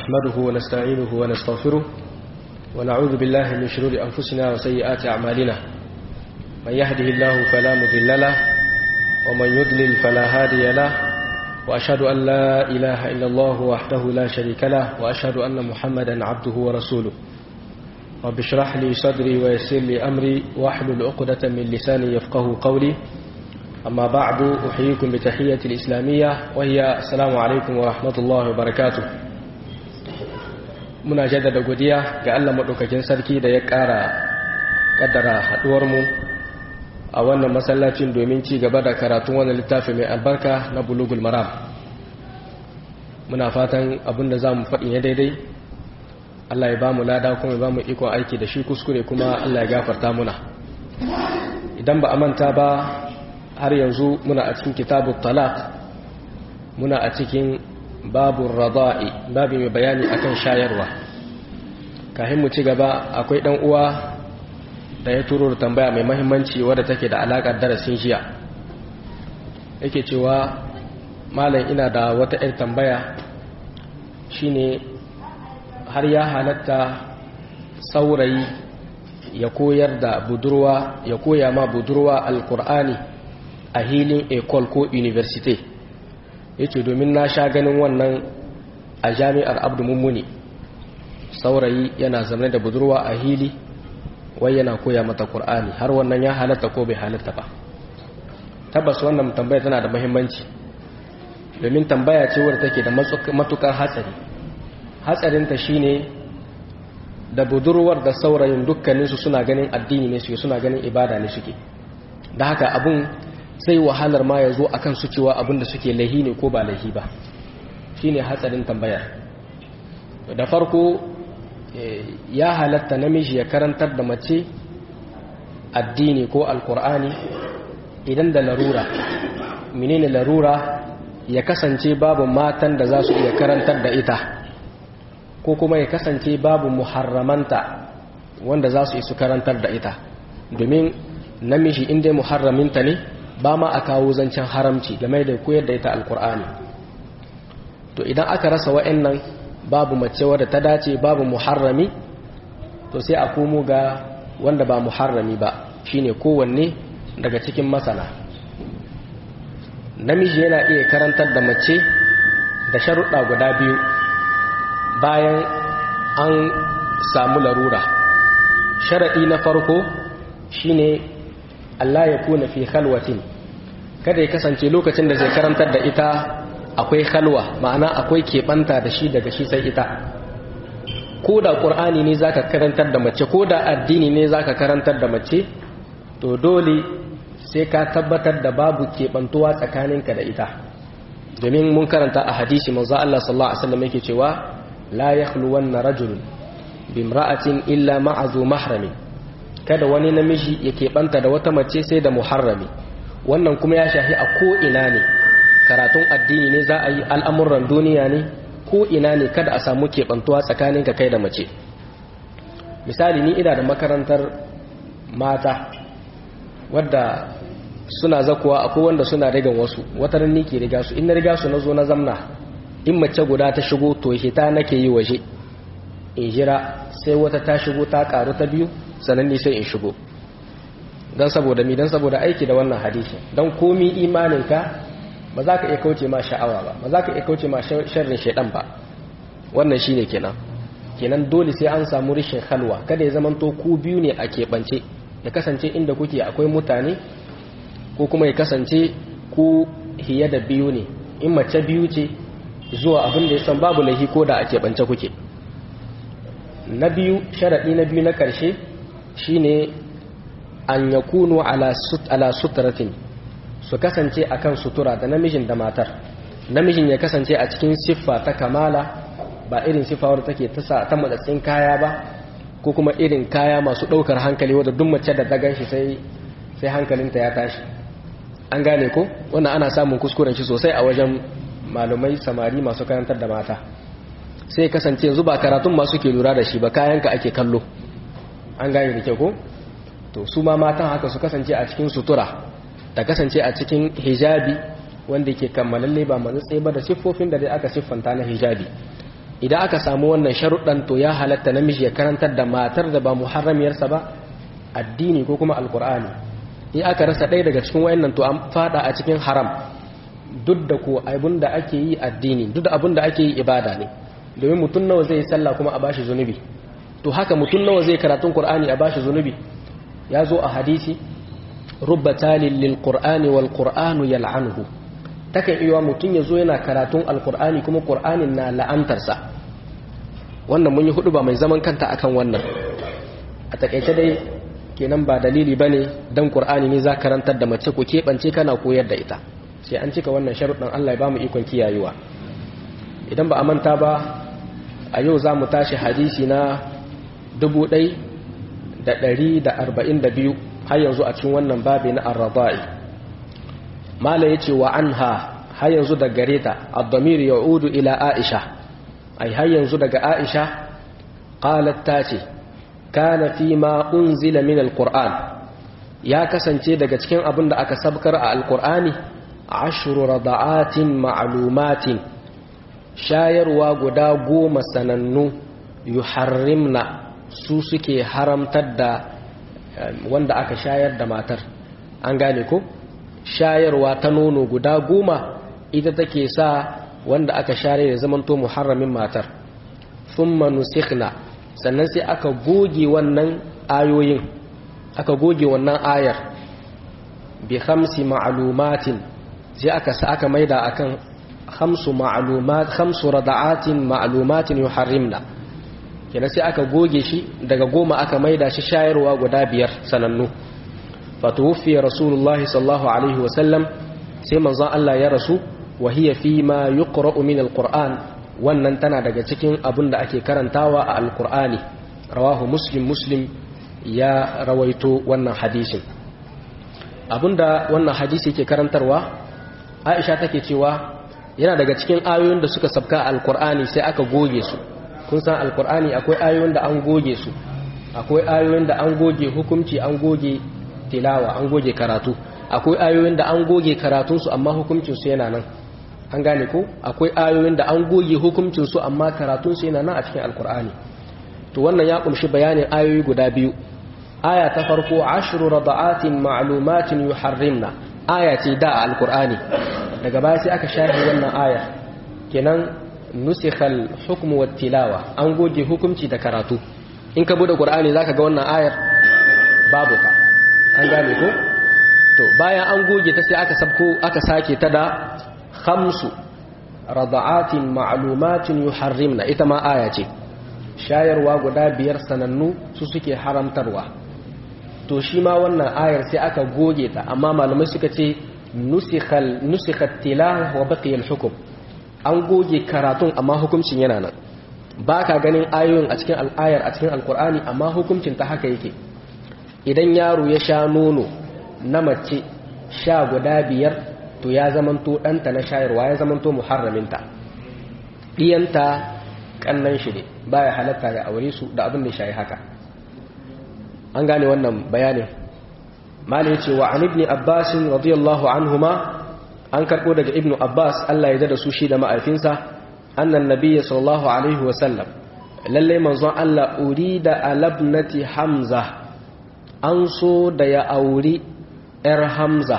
نحمده ونستعينه ونستغفره ونعوذ بالله من شرور أنفسنا وسيئات أعمالنا من يهده الله فلا مضل له ومن يضلل فلا هادي له وأشهد أن لا إله إلا الله وحده لا شريك له وأشهد أن محمدا عبده ورسوله رب اشرح لي صدري ويسر لي أمري واحلل عقدة من لساني يفقه قولي أما بعد أحييكم بتحية الإسلامية وهي السلام عليكم ورحمة الله وبركاته muna jaddada godiya ga Allah madaukakin sarki da ya ƙara kaddara haduwar mu a wannan masallacin domin ci gaba da karatun wannan littafi mai albarka na Bulughul Maram. Muna fatan abinda zamu faɗi ne daidai Allah ya bamu lada kuma ya bamu iko aiki da shi, kuskure kuma Allah ya gafarta muna. Idan ba a manta ba har yanzu muna a cikin kitabut talaq, muna a cikin babu rada'i, babu mai bayani akan shayarwa. Kafin mu ci gaba akwai dan uwa da ya turo da tambaya mai muhimmanci wadda take da alakar darasin jiya. Yake cewa malam, ina da wata ƴar tambaya, shine har ya halatta saurayi ya koyar da budurwa, ya koya ma budurwa alkur'ani a hilin école ko university. Yace domin na sha ganin wannan a jami'ar Abdu Mummuni, saurayi yana zama da budurwa a hili wai yana koya mata Qur'ani. Har wannan ya halatta ko bai halatta ba? Tabbas wannan tambaya tana da muhimmanci, domin tambaya ce wadda take da matukar hatsari. Hatsarinta shine da budurwar da saurayin dukkaninsu suna ganin addini ne suke, suna ganin ibada ne suke, da haka abun sai wahalar ma ya zo a kan su cewa abinda suke laihi ne ko ba laihi ba. Shi ne hatsarin tambayar. Da farko ya halatta namiji ya karantar da mace addini ko alkur'ani idan da larura. Menene larura? Ya kasance babu matan da za su iya karantar da ita, ko kuma ya kasance babu muharramanta wanda za su isu karantar da ita. Domin namiji inda muharraminta ne ba ma a kawo zancen haramci game da koyar da ita alkur'ani. To idan aka rasa wa'annan, babu mace wadda ta dace, babu muharrami, to sai a komo ga wanda ba muharrami ba, shine kowanne daga cikin masana. Namiji yana iya karantar da mace da sharuɗa guda biyu bayan an samu larura. Sharaɗi na farko shine Allah ya kuna fi khalwatin, kada ya kasance lokacin da zai karantar da ita akwai khalwa, ma'ana akwai keɓanta da shi daga shi sai ita. Ko da ƙur'ani ne zaka karantar da mace, ko da addini ne zaka karantar da mace, to dole sai ka tabbatar da babu keɓantuwa tsakaninka da ita. Domin mun karanta a hadisi manzo Allah sallallahu alaihi wasallam yake cewa la yakhluwanna rajulun bimra'atin illa ma'a zu mahramin, kada wani namiji ya keɓanta da wata mace sai da muharrami. Wannan kuma ya shafi a ko'ina ne, karatun addini ne za a yi, al'amuran duniya ne, ko'ina ne kada a samu keɓantuwa tsakaninka kai da mace. Misali, ni ina da makarantar mata wadda suna zakuwa, akwai wanda suna rigan wasu, wataran ni ke riga su, in na riga su na zo na zamna, in mace guda ta shigo to hita nake yi waje in jira sai wata ta shigo ta karu ta biyu, sannan ne sai in shigo. Don saboda mi? Don saboda aiki da wannan hadisi. Don komi imaninka ba za ka iya kauce ma sha'awa ba, ba za ka iya kauce ma sharrin shaidan ba. Wannan shi ne kenan dole sai an samu rishin halwa. Kada ya zamanto ku biyu ne a keɓance, ya kasance inda kuke akwai mutane, ko kuma ya kasance ku hiye da biyu ne. In mace biyu ce zuwa abin da ya san babu laihi ko da a keɓance kuke. Na biyu, sharaɗi na biyu na ƙarshe shine an yakunu ala suturatin, su kasance akan sutura da namijin da matar. Namijin ya kasance a cikin siffa ta kamala, ba irin siffa wadda take ta matsatsin kaya ba, ko kuma irin kaya masu ɗaukar hankali wadda duk mace da ta ganshi sai hankalinta ya tashi. An gane ko? Wannan ana samun kuskuren shi sosai a wajen malumai samari masu karantar da mata. Sai kasance yanzu ba karatun masu ke lura da shi ba, kayanka ake kallo. An gane da ke ko? To su ma matan haka su kasance a cikin sutura, ta kasance a cikin hijabi wanda ke kammalalle ba matsatsi ba, da siffofin da dai aka siffanta na hijabi. idan aka samu wannan sharuɗan to ya halatta namiji ya karantar da matar da ba muharramiyarsa ba addini ko kuma alkur'ani. in aka rasa ɗaya daga cikin wayannan to an fada a cikin haram, duk da ko abin da ake yi addini, duk da abin da ake yi ibada ne. domin mutum nawa zai sallah kuma a bashi zunubi, to haka mutum nawa zai karatun qur'ani a bashi zunubi. ya zo a hadisi rubba talil lil qur'ani wal qur'anu yal'anuhu, takan iya mutum ya zo yana karatun alqur'ani kuma qur'anin na la'antarsa. wannan mun yi hudu ba mai zaman kanta akan wannan. a takaice dai kenan ba dalili bane dan qur'ani ne za karantar da mace ko keɓance kana koyar da ita, sai an cika wannan sharuɗin. Allah ya bamu ikon kiyayewa. idan ba a manta ba, a yau za mu tashi hadisi na 1142 har yanzu a cikin wannan babi na ar-rada'i. mala yace wa anha, har yanzu daga gareta, ad-damir ya'udu ila Aisha, ai har yanzu daga Aisha qalat tace kana fi ma unzila min al-Qur'an, ya kasance daga cikin abin da aka sabkar a al-Qur'ani 10 rada'atin ma'lumatin, shayarwa guda 10 sanannu, yuharrimna, su suke haramtar da wanda aka shayar da matar. an gane ko? shayarwa ta nono guda 10 ita take sa wanda aka share da zamanto muharramin matar. thumma nusikhna, sannan sai aka goge wannan ayoyin, aka goge wannan ayar bi 5 ma'lumatin, sai aka maida akan 5 rada'atin ma'lumatin yuharrimna. kenan sai aka goge shi daga 10 aka maida shi shayarwa guda 5 sanannu. fatuwfiya rasulullahi sallallahu alaihi wasallam, sai manzon Allah ya rasu. wa hiya fi ma yuqra'u min alquran, wannan tana daga cikin abin da ake karantawa a alqur'ani. rawahu muslim ya rawaito wannan hadisin. abinda wannan hadisi yake karantarwa, Aisha take cewa yana daga cikin ayoyin da suka sabka alqur'ani sai aka goge su. kun san alqur'ani akwai ayoyin da an goge su, akwai ayoyin da an goge hukunci, an goge tilawa, an goge karatu. akwai ayoyin da an goge karatunsu amma hukuncinsu yana nan. an gane ko? akwai ayoyin da an goge hukuncinsu amma karatunsu yana nan a cikin alkur'ani. to wannan ya kumshi bayanin ayoyi guda biyu. aya ta farko 10 rada'atin ma'lumatin yuharrimna, aya ce da alkur'ani, daga baya sai aka shahi wannan aya. kenan nusikhal hukmu wat tilawa, an goge hukunci da karatu. in ka bude qur'ani zaka ga wannan ayar babu ta. an gane ko? to bayan an goge ta sai aka sake ta da 5 rada'atin ma'lumatin yuharrimna, ita ma aya ce. shayarwa guda 5 sanannu su suke haramtarwa. to shi ma wannan ayar sai aka goge ta, amma malamai suka ce nusikhat tilawa wa baqiya al-hukm, an goge karatun amma hukuncin yana nan. baka ganin ayoyin a cikin al'ayar a cikin alqur'ani, amma hukuncin ta haka yake. idan yaro ya sha nono na mace sha guda 5, to ya zamanto ɗanta na shayarwa, ya zamanto muharraminta. ɗiyanta ƙannan shi ne, baya halatta ya aure su da abin da shayi haka. an gane wannan bayanin. mali ya ce wa an ibn abbas radiyallahu anhuma, an karɓo daga ibn abbas Allah ya da su shi da ma'aifinsa, annan nabiyyi sallallahu alaihi wasallam, lallai manzon Allah urida alabnati hamza, an so da ya auri ‘yar Hamza.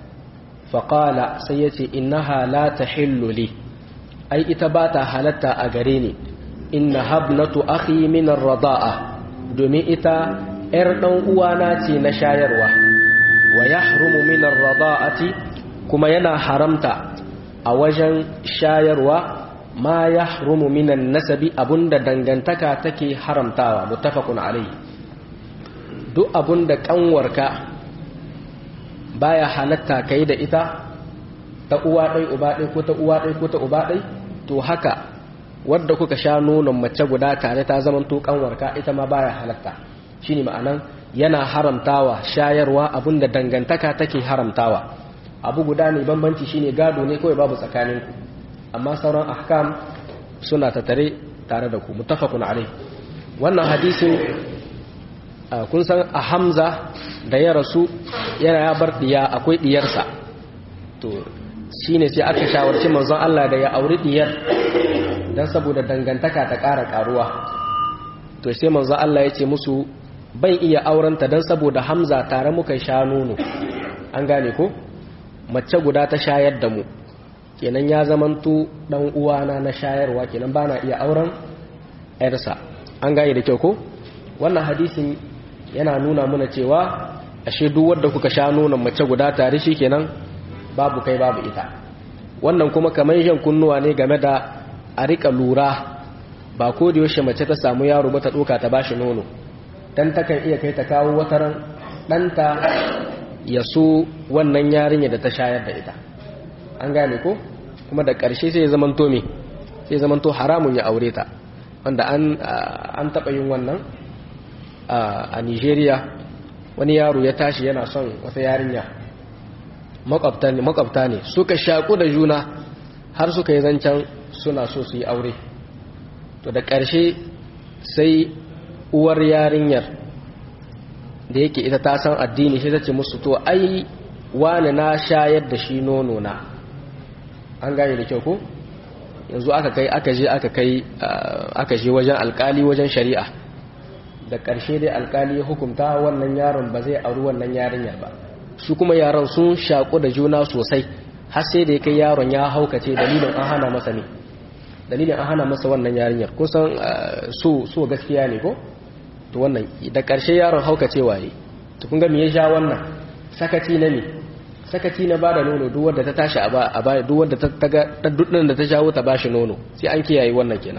faƙala sai ya ce innaha la ta hilluli, ai ita ba ta halatta a gare ni. inna habnatu akhi min rada'a, domin ita ‘yar ɗan uwana ce na shayarwa. wa yahrumu min rada'ati, kuma yana haramta a wajen shayarwa ma yahrumu min nasabi, abunda dangantaka take haramtawa. muttafaqun alayhi. duk abun da kanwarka baya halatta kai da ita, ta uwa ɗai uba ɗai ko ta uwa ɗai ko ta uba ɗai, to haka wadda kuka sha nonon mace guda tare ta zaman to kanwarka, ita ma baya halatta. shine ma'anan yana haramtawa shayarwa abun da dangantaka take haramtawa. abu guda ne bambanci, shine gado ne kawai babu tsakaninku, amma sauran ahkam suna tare da ku. muttafaqun alayhi. wannan hadisin kun san a Hamza da ya rasu yana ya bar diya, akwai diyarsa. to shine sai aka shawarci manzon Allah da ya auri diyar dan saboda dangantaka ta ƙara ƙaruwa. To sai manzo Allah ya ce musu ban iya aurenta dan saboda Hamza tare muka sha nono, an gane ko, mace guda ta shayar da mu, kenan ya zamanto dan uwana na shayarwa, kenan bana iya auren yarsa, an gane da kyau ko. Wannan hadisin yana nuna muna cewa ashe duk wanda kuka sha nonon mace guda tare shi kenan babu kai babu ita. Wannan kuma kamar jan kunnuwa ne game da a rika lura, ba ko da yaushe mace ta samu yaro ba ta doka ta bashi nono, dan takan iya kai ta kawo wataran danta ya so wannan yarinya da ta shayar da ita, an gane ko. Kuma da ƙarshe sai ya zamanto me, sai ya zamanto haramun ya aure ta, wanda an taɓa yin wannan a Nigeria. Wani yaro ya tashi yana son wata yarinya, makwabta ne suka shaku da juna har suka yi zancen suna so su yi aure. To da ƙarshe sai uwar yarinyar da yake ita ta san addini shi ta ce musu to ai wani na shayar da shi nono na, an gane da kyau ko. Yanzu aka je wajen alkali, wajen shari'a. Da ƙarshe dai alkali ya hukunta wannan yaron ba zai auri wannan yarinyar ba. Su kuma yaron sun shaƙu da juna sosai har sai da ya kai yaron ya haukace dalilin an hana masa ne, dalilin an hana masa wannan yarinyar. Kusan so gaskiya ne ko. To wannan da ƙarshe yaron haukace waye. To kun ga me ya sha wannan sakaci na me, sakaci na bada nono. Duk wanda ta tashi a baya, duk wanda ta da ta jawo ta bashi nono, sai an kiyaye wannan kenan.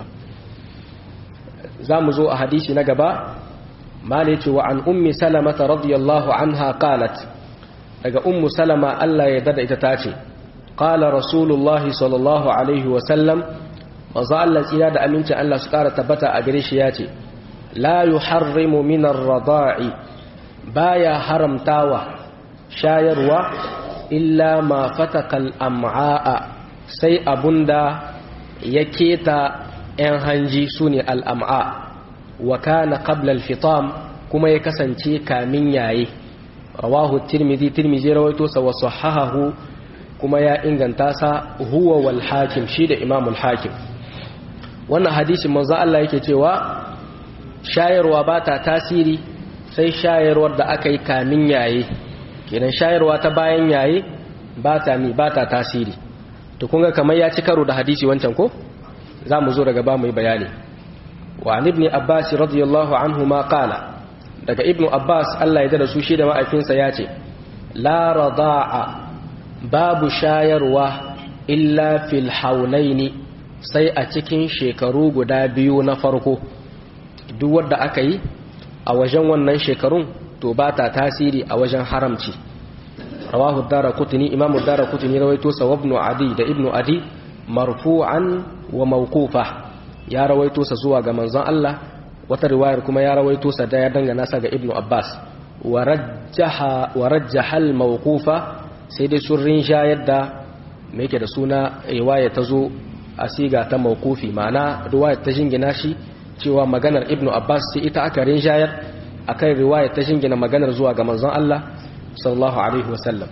zamu zo a hadisi na gaba. mala yace wa an ummi salama radiyallahu anha qalat, daga ummu salama Allah ya dada ita tace, qala rasulullah sallallahu alaihi wa sallam, manzo Allah tsira da aminci Allah su kara tabbata a gare shi yace, la yuharrimu min ar-rada'i, baya haramtawa shayarwa illa ma fataka al-am'a, sai abunda ya keta ‘yan hanji su ne al'am'a, wa kana qabla al-fitam, kuma ya kasance kamin yaye. Rawahu Tirmidhi rawaito sa wa sahahahu, kuma ya inganta sa huwa wal hakim, shi da imamul hakim. Wannan hadisin manzo Allah yake cewa shayarwa ba ta tasiri sai shayarwar da aka yi kamin yaye, kenan shayarwa ta bayan yaye ba ta tasiri. To kun ga kamar ya ci karo da hadisi wancan ko? za mu zo daga ba mu yi bayani. Wa an ibn Abbas radiyallahu anhu ma qala, daga ibn Abbas Allah ya dada su shi da ma'aikinsa ya ce, la rada'a, babu shayarwa illa fil haulaini, sai a cikin shekaru guda biyu na farko. Duk wanda aka yi a wajen wannan shekarun to ba ta tasiri a wajen haramci. Rawahu ad-Daraqutni, Imam ad-Daraqutni rawaito sa ibn Adi da ibn Adi marfu'an wa mawqufa, ya rawaito sa zuwa ga manzon Allah. Wata riwayar kuma ya rawaito sa da ya dangana sa ga Ibn Abbas. wa rajjaha al-mawqufa, sai dai sun rinjayar da me yake da suna riwaya ta zo a siga ta mawqufi, ma'ana riwaya ta jingina shi cewa maganar Ibn Abbas sai ita aka rinjayar akan riwaya ta jingina maganar zuwa ga manzon Allah sallallahu alaihi wasallam.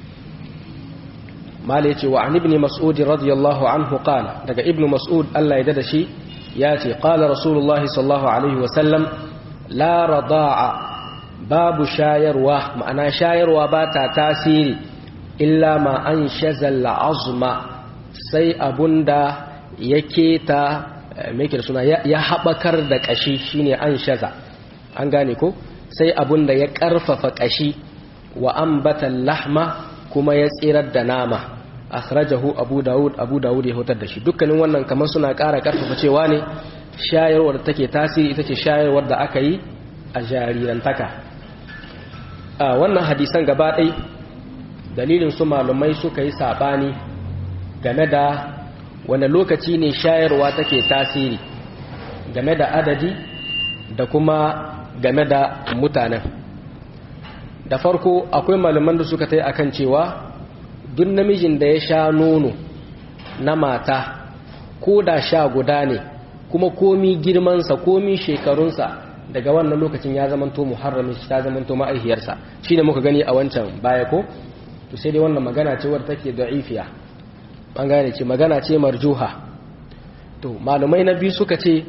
mala yace wa an ibn mas'ud radiyallahu anhu qala, daga ibn mas'ud Allah ya dada shi yace qala rasulullahi sallallahu alaihi wasallam, la rada'a, babu shayarwa, ma'ana shayarwa ba ta tasiri illa ma an shazal azma, sai abunda yake ta meke da suna ya haɓakar da ƙashi, shine an shaza, an gane ko, sai abunda ya ƙarfafa ƙashi, wa ambatan lahma, kuma ya tsirar da nama. Akhrajahu Abu Dawud ya hutar da shi. Dukkanin wannan kamar suna ƙara ƙarfafa cewa ne shayarwar da take tasiri ita ce shayarwar da aka yi a jarirantaka. Wannan hadisan gaba ɗai dalilin su malumai suka yi saɓani game da wani lokaci ne shayarwa take tasiri, game da adadi da kuma game da mutanen. Da farko akwai malaman da suka ta yi akan cewa duk namijin da ya sha nono na mata ko da sha guda ne, kuma komi girmansa komi shekarunsa, daga wannan lokacin ya zamanto muharramin shi, ta zamanto ma'aihiyarsa. shi ne muka gani a wancan baya ko. To sai dai wannan magana ce wadda take da'ifiya, an gane ce magana ce marjuha. to malumai na biyu suka ce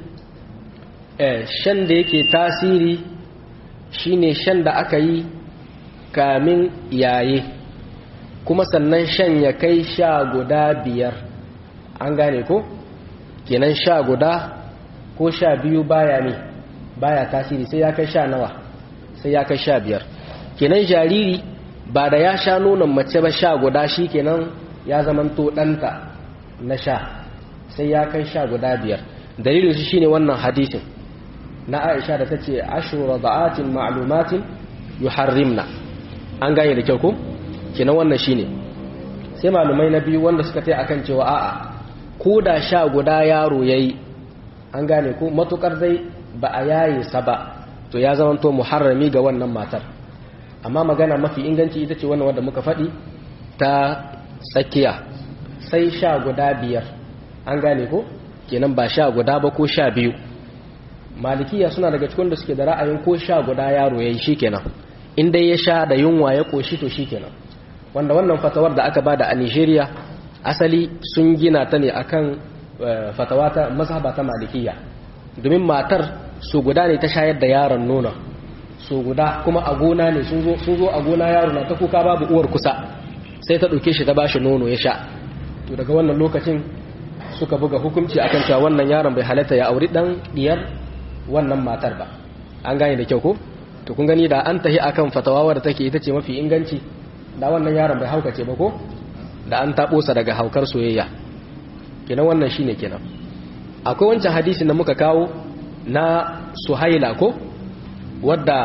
shan da yake tasiri shine shan da aka yi kamin yaye kuma sannan shan ya kai sha guda 5 an gane ko kenan sha guda ko sha biyu baya tasiri sai ya kai sha nawa sai ya kai sha 5 kenan jariri ba da ya sha nonon mace ba sha guda shi kenan ya zamanto ɗanta na sha sai ya kai sha guda 5 dalilin shi shine wannan hadisin na Aisha da tace ashru rada'atin ma'lumatin yuharrimna an gane da kyau ko kenan wannan shine sai malumai na biyu wanda suka tai akan cewa a'a ko da sha guda yaro yayi an gane ko matukar dai ba a yaye sa ba to ya zamanto muharrami ga wannan matar amma magana mafi inganci ita ce wannan wanda muka faɗi ta tsakiya sai sha guda 5 an gane ko kenan ba sha guda ba ko sha 2 malikiya suna daga cikin da suke da ra'ayin ko sha guda yaro yayi shikenan in dai ya sha da yunwa ya koshi to shikenan wanda wannan fatawar da aka bada a Nigeria asali sun gina ta ne akan fatawa ta mazhaba ta malikiya domin matar su guda ne ta shayar da yaron nono su guda kuma a gona ne sun zo a gona yaro na ta kuka babu uwar kusa sai ta dauke shi ta bashi nono ya sha to daga wannan lokacin suka buga hukunci akan cewa wannan yaron bai halatta ya auri dan diyar wannan matar ba an gane da kyau ko to kun gani da an tahi akan fatawa wadda take ita ce mafi inganci da wannan yaron bai haukace ba ko da an tabo sa daga haukar soyayya kenan wannan shine kenan akwai wancan hadisin da muka kawo na Suhaila ko wadda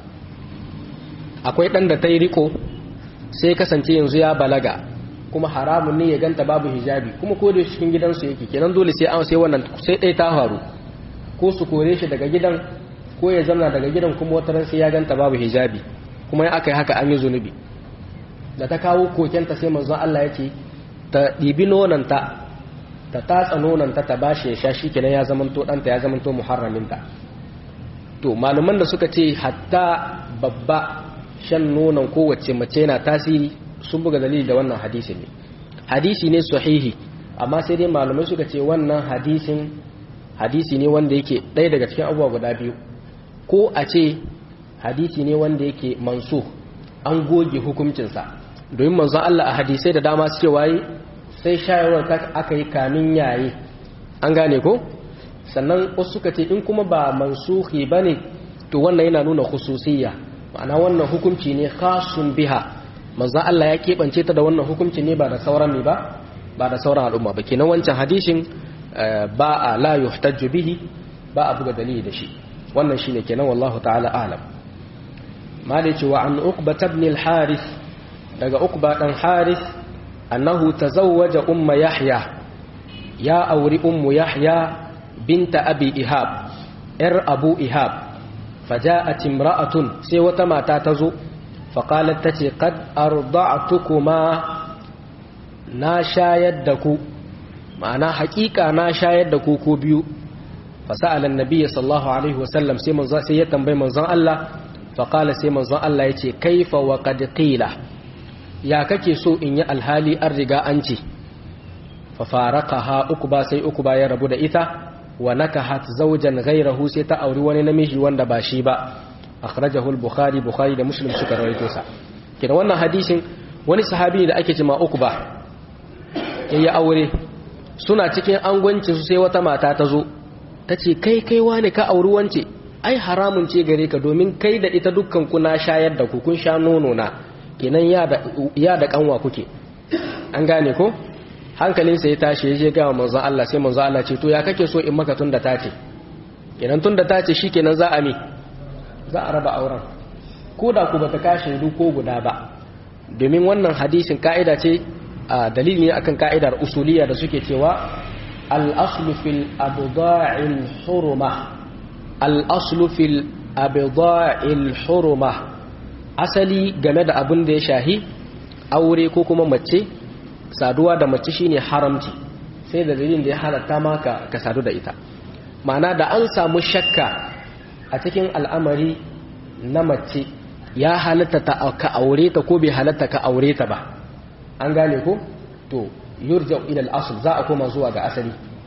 akwai dan da tayi riko sai kasance yanzu ya balaga kuma haramun ne ya ganta babu hijabi kuma ko da cikin gidansu yake kenan dole sai an sai wannan sai dai ta faru ko su kore shi daga gidan ko ya zama daga gidan kuma wata ran sai ya ganta babu hijabi kuma in aka yi haka an yi zunubi da ta kawo kokenta sai manzon Allah yake ta dibi nonanta ta tatsa nonanta ta bashi ya sha shikenan ya zamanto danta ya zamanto muharraminta to malaman da suka ce hatta babba shan nonon kowace mace yana tasiri sun buga dalili da wannan hadisi ne hadisi ne sahihi amma sai dai malamai suka ce wannan hadisi ne wanda yake ɗaya daga cikin abubuwa guda biyu ko a ce hadisi ne wanda yake mansu an goge hukuncinsa domin manzon Allah a hadisai da dama su ce waye sai shayarwar ta aka yi kamin yayi an gane ko sannan wasu suka ce in kuma ba mansuhi bane to wannan yana nuna khususiyya ma'ana wannan hukunci ne khasun biha manzon Allah ya keɓance ta da wannan hukunci ne ba da sauran ne ba da sauran al'umma ba kenan wancan hadisin ba a la yuhtajju bihi ba a buga dalili da shi wannan shine kenan wallahu ta'ala a'lam malici wa an uqba ibn al-harith daga uqba dan harith annahu tazawwaja umma yahya ya auri ummu yahya binta abi ihab abu ihab faja'at imra'atun sai wata mata tazo faqalat tace qad arda'tukuma na shayar da ku ma'ana haƙiƙa na shayar da ku ko biyu fasa'ala annabi sallallahu alaihi wasallam sai ya tambayi manzon Allah faqala sai manzon Allah yace kaifa wa qad qila ya kake so in yi alhali an riga an ce fa faraqaha ukba sai ukba ya rabu da ita wa nakahat zawjan ghayrahu sai ta auri wani namiji wanda ba shi ba akhrajahu al-bukhari da muslim suka rawaito sa kina wannan hadisin wani sahabi da ake cewa ukba yayi aure suna cikin angwancin su sai wata mata ta zo tace kai wani ka auri wance ai haramun ce gare ka domin kai da ita dukkan ku na shayar da ku kun sha nono na kenan ya da kanwa kuke an gane ko hankalinsa ya tashi ya je ga manzon Allah sai manzon Allah ce to ya kake so in maka tunda tace kenan tunda tace shikenan za a raba auren ko da ku bata kashe du ko guda ba domin wannan hadisin kaida ce dalili ne akan kaidar usuliyya da suke cewa al-aslu fil abda'il hurma al-aslu fil abda'il hurma asali game da abin da ya shahi aure ko kuma mace saduwa da mace shine haramci sai da dalilin da ya halatta maka ka sadu da ita ma'ana da an samu shakka a cikin al'amari na mace ya halatta ka aure ta ko bai halatta ka aure ta ba an gane ko to yurja ila al-asl za a koma zuwa ga asali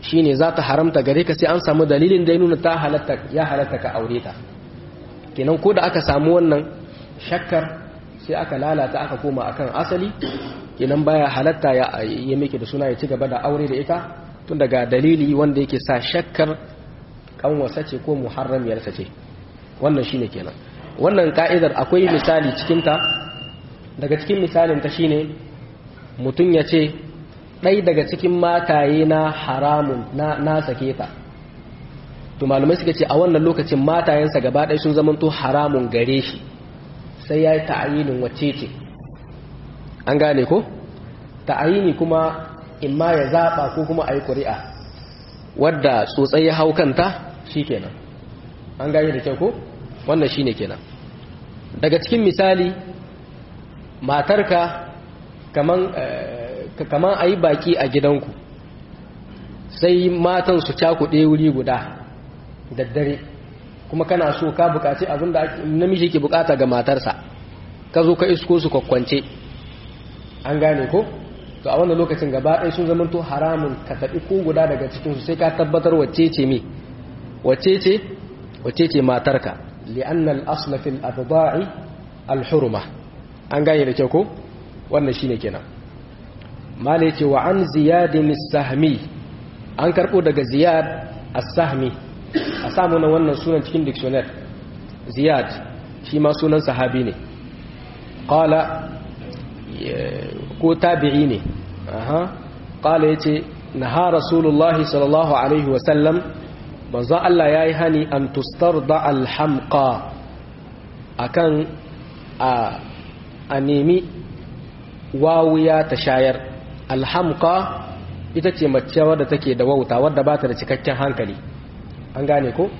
shine za ta haramta gare ka sai an samu dalilin da ya nuna ya halatta ka aure ta kenan ko da aka samu wannan shakkar sai aka lalata aka koma akan asali kenan baya halatta ya miki da suna ya ci gaba da aure da ita tun daga dalili wanda yake sa shakkar kanwasa ce ko muharramiyarsa ce wannan shine kenan wannan ka'idar akwai misali cikin ta daga cikin misalin ta shine mutum ya ce ɗai daga cikin mataye na haramun na sake ta to malamai suka ce a wannan lokacin matayensa gaba ɗaya sun zamanto haramun gare shi sai ya yi ta'ayinin wacce ce an gane ko ta'ayini kuma imma ya zaɓa ko kuma a yi ƙuri'a wadda tsotsai ya hau kanta shi kenan an gane da kyau ko wannan shi ne kenan daga cikin misali matarka kaman a yi baki a gidanku sai matan su cakuɗe wuri guda daddare kuma kana so ka buƙaci abinda namiji ke buƙata ga matarsa ka zo ka isko su kwakwance an gane ko to a wannan lokacin gaba ɗaya sun zama to haramun ka taɓi ko guda daga cikinsu sai ka tabbatar wacce ce matarka li'annal asla fil adda'i al-hurma an gane da kyau ko wannan shine kenan mala yace wa an ziyad as-sahmi an karbo daga ziyad as-sahmi a samu na wannan sunan cikin dictionary ziyad shi ma sunan sahabi ne qala ko tabi'i ne qala yace naha rasulullah sallallahu alaihi wa sallam manzo Allah yayi hani an tustarda al-hamqa akan a nemi wawuya ta shayar alhamqa ita ce mace wadda take da wauta wadda ba ta da cikakken hankali an gane ko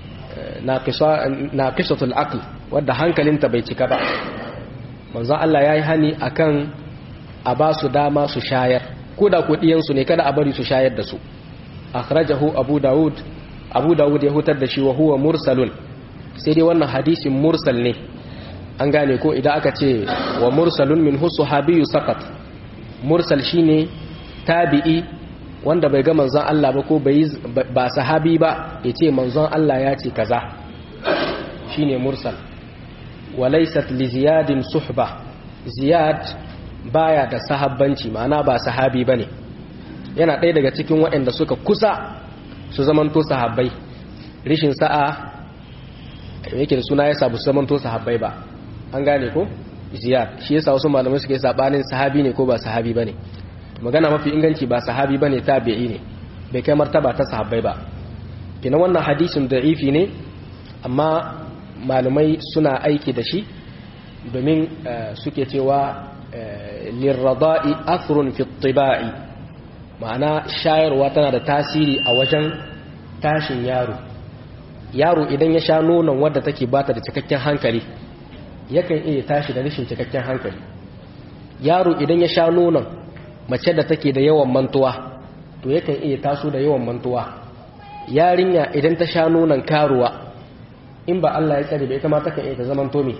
naqisatul aql wadda hankalinta bai cika ba manzo Allah yayi hani akan a ba su dama su shayar ko da kudiyan su ne kada a bari su shayar da su akhrajahu abu daud ya hutar da shi wa huwa mursalun sai dai wannan hadisin mursal ne an gane ko idan aka ce wa mursalun minhu sahabiyyu saqat mursal shine tabi'i wanda bai ga manzon Allah ba ko ba sahabi ba yace manzon Allah ya ce kaza shine mursal walaysat li ziyadin suhba ziyad baya da sahabbanci ma'ana ba sahabi bane yana ɗaya daga cikin waɗanda suka kusa su zamanto sahabbai rishin sa'a yake da suna ya sabu su zamanto sahabbai ba an gane ko ziyad shi yasa wasu malamai suke sabanin sahabi ne ko ba sahabi bane magana mafi inganci ba sahabi bane tabi'i ne bai kai martaba ta sahabbai ba kina wannan hadisin da'ifi ne amma malamai suna aiki da shi domin suke cewa lirrada'i athrun fi tibai ma'ana shayarwa tana da tasiri a wajen tashin yaro idan ya sha nonon wadda take bata da cikakken hankali yakan iya tashi da rashin cikakken hankali yaro idan ya sha nonon mace da take da yawan mantuwa to yakan iya taso da yawan mantuwa yarinya idan ta sha nonon karuwa in ba Allah ya tsare ba ita ma takan iya ta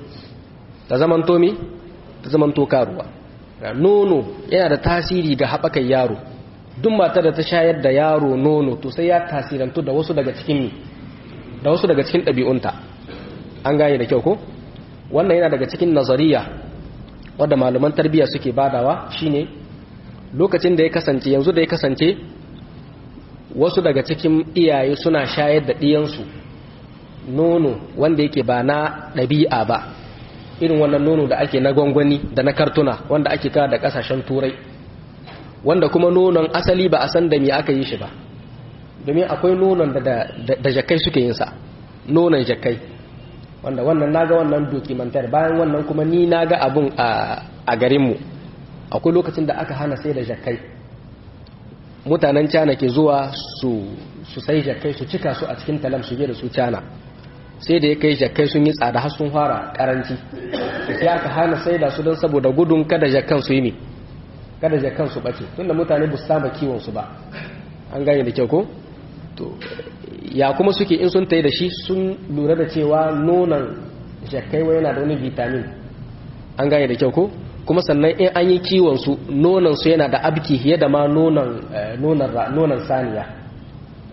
zamanto karuwa nono yana da tasiri ga haɓakan yaro duk matar da ta shayar da yaro nono to sai ya tasirantu da wasu daga cikin ɗabi'unta an gane da kyau ko wannan yana daga cikin nazariya wadda malaman tarbiyya suke badawa shine lokacin da ya kasance yanzu da ya kasance wasu daga cikin iyaye suna shayar da ɗiyansu nono wanda yake ba na ɗabi'a ba irin wannan nono da ake na gwangwani da na kartuna wanda ake kawo da ƙasashen turai wanda kuma nonon asali ba a san da me aka yi shi ba domin akwai nonon da jakai suke yin sa nonon jakai wanda wannan naga wannan documentary bayan wannan kuma ni naga abun a garinmu akwai lokacin da aka hana sai da jakai mutanen China ke zuwa su sai jakai su cika su a cikin talam su je da su China sai da ya kai jakai sun yi tsada har sun fara karanci sai aka hana sai da su don saboda gudun kada jakan su yi ne kada jakan su bace tunda mutane ba su saba kiwon su ba an gane da kyau ko to ya kuma suke in sun tayi da shi sun lura da cewa nonon jakai wai yana da wani vitamin an gane da kyau ko kuma sannan in an yi kiwon su nonon su yana da abki fiye da ma nonon saniya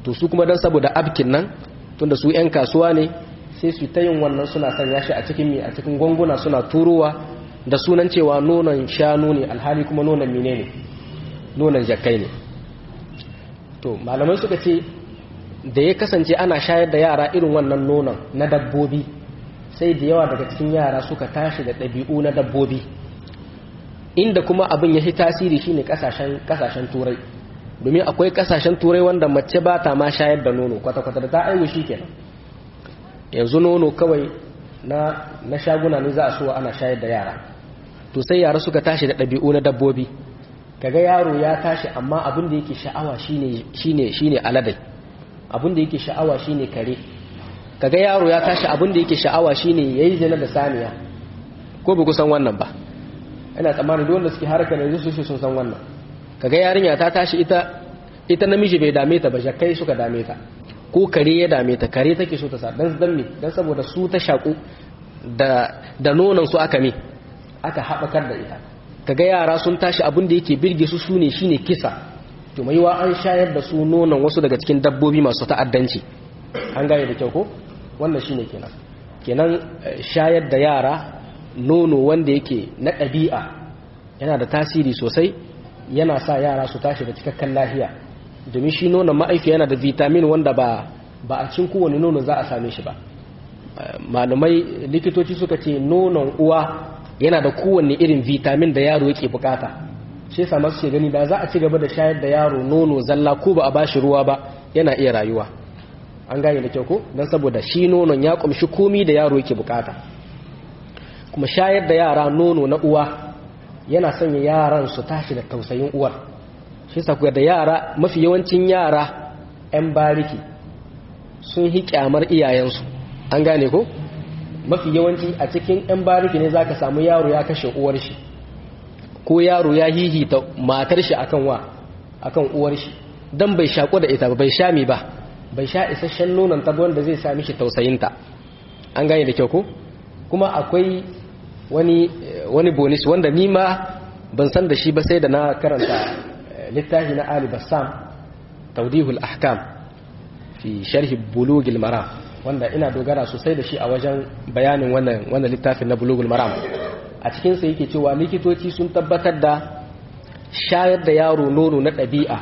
to su kuma dan saboda abkin nan tunda su 'yan kasuwa ne sai su ta yin wannan suna sanya shi a cikin gwanguna suna turowa da sunan cewa nonon shanu ne alhali kuma nonon menene nonon jakkai ne. to malamai suka ce da ya kasance ana shayar da yara irin wannan nonon na dabbobi sai da yawa daga cikin yara suka tashi da ɗabi'u na dabbobi, inda kuma abin ya fi tasiri shine kasashen turai, domin akwai kasashen turai wanda mace ba ta ma shayar da nono kwata-kwata da ta aiwu shi kenan, yanzu nono kawai na shaguna ne za a so ana shayar da yara. to sai yara suka tashi da ɗabi'u na dabbobi, kaga yaro ya tashi amma abin da yake sha'awa shine aladai, abin da yake sha'awa shine kare, kaga yaro ya tashi abin da yake sha'awa shine yayi zina da saniya. ko ba ku san wannan ba? ina tsammanin duk wanda suke harkar yanzu sun san wannan. kaga yarinya ta tashi ita namiji bai dame ta ba, jakkai suka dame ta, ko kare ya dame ta, kare take so ta sa dan saboda su ta shaku da nonon su aka haɓakar da ita. kaga yara sun tashi abin da yake birge su shine kisa. to mai wa an shayar da su nonon wasu daga cikin dabbobi masu ta'addanci. an gane da kyau ko? wannan shine kenan shayar da yara nono wanda yake na ɗabi'a yana da tasiri sosai, yana sa yara su tashi da cikakken lafiya, domin shi nonon ma'aifiya yana da vitamin wanda ba a cikin kowane nono za a same shi ba. malumai likitoci suka ce nonon uwa yana da kowanne irin vitamin da yaro yake bukata, shi yasa masu gani da za a ci gaba da shayar da yaro nono zalla ko ba a bashi ruwa ba yana iya rayuwa. an gane da kyau ko? don saboda shi nonon ya kumshi komi da yaro yake bukata. kuma shayar da yara nono na uwa yana sanya yaran su tashi da tausayin uwar. shi yasa kuga da yara, mafi yawancin yara 'yan bariki sun hi kyamar iyayensu. an gane ko? mafi yawanci a cikin 'yan bariki ne zaka samu yaro ya kashe uwar shi, ko yaro ya hihita matar shi akan uwar shi, dan bai shako da ita ba, bai sha mi ba, bai sha isasshen nonon ta wanda zai sami shi tausayinta. an gane da kyau ko? kuma akwai wani bonus wanda ni ma ban san da shi ba sai da na karanta littafi na Ali Bassam Tawdihul Ahkam fi sharhi Bulughul Maram, wanda ina dogara sosai da shi a wajen bayanin wannan littafin na Bulughul Maram. a cikin sa yake cewa likitoci sun tabbatar da shayar da yaro nono na ɗabi'a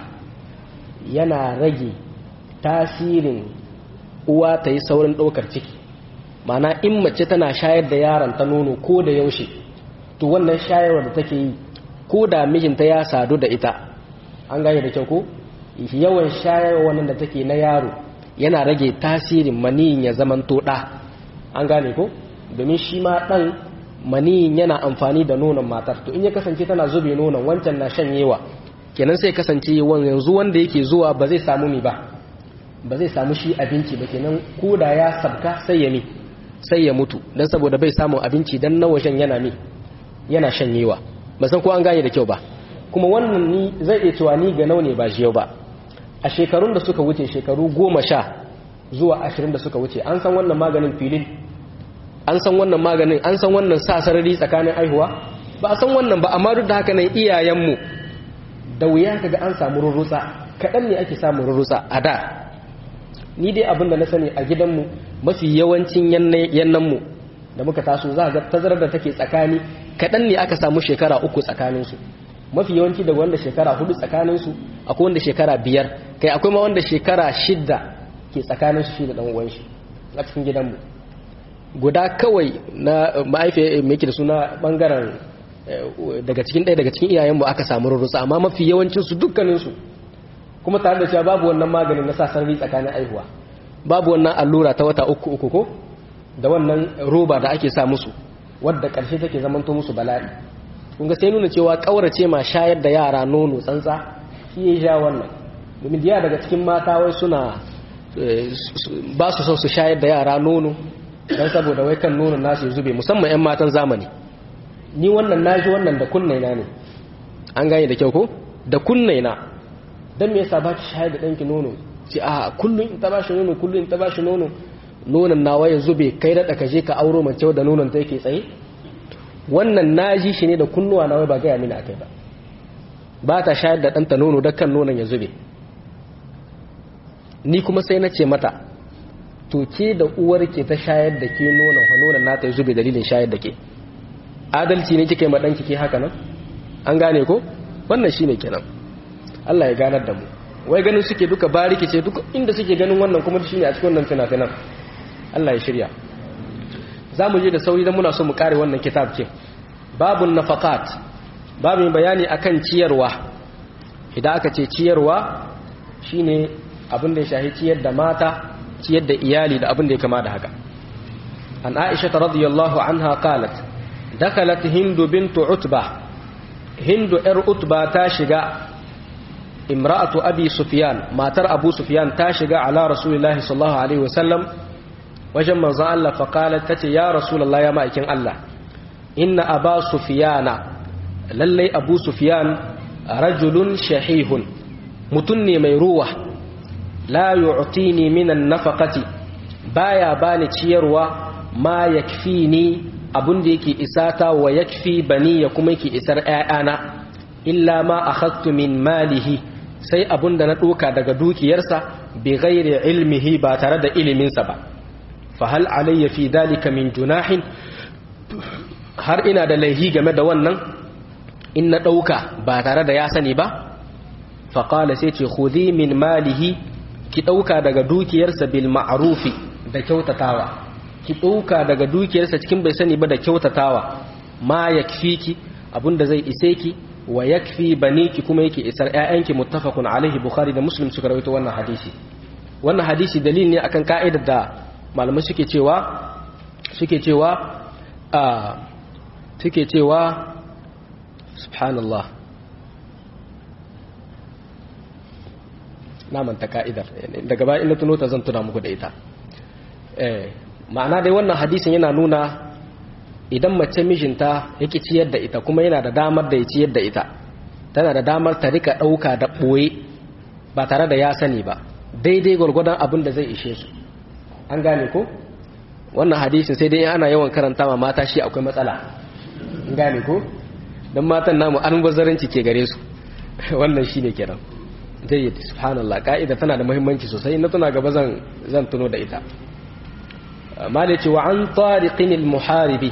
yana rage tasirin uwa ta yi saurin ɗaukar ciki. mana in mace tana shayar da yaron ta nono ko da yaushe, to wannan shayarwar da take yi ko da mijinta ya sadu da ita, an gane da kyau ko? yawan shayarwar wannan da take na yaro yana rage tasirin maniyin ya zamanto ɗa. an gane ko? domin shi ma ɗan maniyin yana amfani da nonon matar, to in ya kasance tana zube nonon wancan na shanyewa, kenan sai kasance yanzu wanda yake zuwa ba zai samu mi ba zai samu shi abinci ba, kenan ko da ya sabka sai ya mutu, don saboda bai samun abinci don na wajen yana shanyewa. ba san ko an gane da kyau ba. kuma wannan ni zai iya cewa ni ga ne ba shi yau ba, a shekarun da suka wuce, shekaru 10 zuwa 20 da suka wuce, an san wannan maganin filin, an san wannan maganin, an san wannan sa sarari tsakanin aihuwa, ba a san wannan ba. amma duk da haka nan iyayenmu da wuya kaga an samu rurrutsa, kaɗan ne ake samun rurrutsa a da. ni dai abin da na sani a gidanmu mafi yawancin yannanmu da muka taso za ga tazarar da take tsakani kaɗan ne aka samu shekara 3 tsakaninsu. mafi yawanci daga wanda shekara 4 tsakaninsu, akwai wanda shekara 5, kai akwai ma wanda shekara 6 ke tsakaninsu shi da ɗan uwan shi a cikin gidanmu. guda kawai na ma'aife mai da suna bangaren daga cikin iyayenmu aka samu rurrutsa, amma mafi yawancinsu dukkaninsu, kuma tare da cewa babu wannan maganin na sa sarari tsakanin aihuwa, babu wannan allura ta wata 3 ko da wannan roba da ake sa musu wadda ƙarshe take zamanto musu bala'i. kun ga sai nuna cewa ƙaurace ma shayar da yara nono tsantsa shi ya ja wannan, domin diya daga cikin mata wai suna ba su son su shayar da yara nono don saboda wai kan nonon nasu ya zube, musamman 'yan matan zamani. ni wannan naji wannan da kunnaina ne, an gane da kyau ko? da kunnaina. don me yasa ba ki shayar da ɗanki nono? ce a kullum in ta ba shi nono, kullum in ta ba shi nono, nonon nawa ya zube, kai da ka je ka auro mace da nonon ta yake tsaye. wannan naji shi ne da kunnuwa na, wai ba gaya mini akai ba ta shayar da ɗanta nono da kan nonon ya zube. ni kuma sai na ce mata to ke da uwar ke ta shayar da ke nonon nata ya zube dalilin shayar da ke adalci ne kike ma danki ke haka nan an gane ko wannan shine kenan Allah ya ganar da mu wai ganin suke duka bariki ce duka inda suke ganin wannan kuma shine a cikin wannan fina-finan Allah ya shirya zamu je da sauri dan muna so mu kare wannan kitab ce babun nafaqat babin bayani akan ciyarwa idan aka ce ciyarwa shine abin da ya shahi ciyar da mata ciyar da iyali da abin da ya kama da haka an Aisha radiyallahu anha qalat dakalat hindu bintu utba hindu utba ta shiga imra'atu abi sufyan matar abu sufyan ta shiga ala rasulullahi sallallahu alaihi wasallam wajen manzo Allah fa qalat tace ya rasulullahi ya ma'aikin Allah inna aba sufyana lallai abu sufyan rajulun shahihun mutun ne mai ruwa la yu'tini minan nafaqati baya bani ciyarwa ma yakfini abunda yake isata wa yakfi bani ya kuma yake isar ƴaƴana illa ma akhadtu min malihi sai abunda na doka daga dukiyarsa bi ghairi ilmihi ba tare da iliminsa ba fa hal alayya fi dalika min junahin har ina da laihi game da wannan in na dauka ba tare da ya sani ba fa qala sai ce khudhi min malihi ki ɗauka daga dukiyarsa bil ma'rufi da kyautatawa ki ɗauka daga dukiyarsa cikin bai sani ba da kyautatawa ma yakfiki abinda zai ise ki wa yakfi baniki kuma yake isar ƴaƴanki muttafaqun alaihi bukhari da muslim suka rawaito wannan hadisi dalili ne akan ka'idar da malamai suke cewa subhanallah na manta ka'idar daga baya ina tuno ta zan tuna muku da ita ma'ana dai wannan hadisin yana nuna idan mace mijinta yake ciyar da ita kuma yana da damar da ya ciyar da ita tana da damar ta rika ɗauka da ɓoye ba tare da ya sani ba daidai gwargwadon abin da zai ishe su an gane ko wannan hadisin sai dai ana yawan karanta ma mata shi akwai matsala an gane ko don matan namu an bazaranci ke gare su wannan shi ne kenan jayyid subhanallah ka'ida tana da muhimmanci sosai na tuna gaba zan tuno da ita malaki wa an tariqin al-muharibi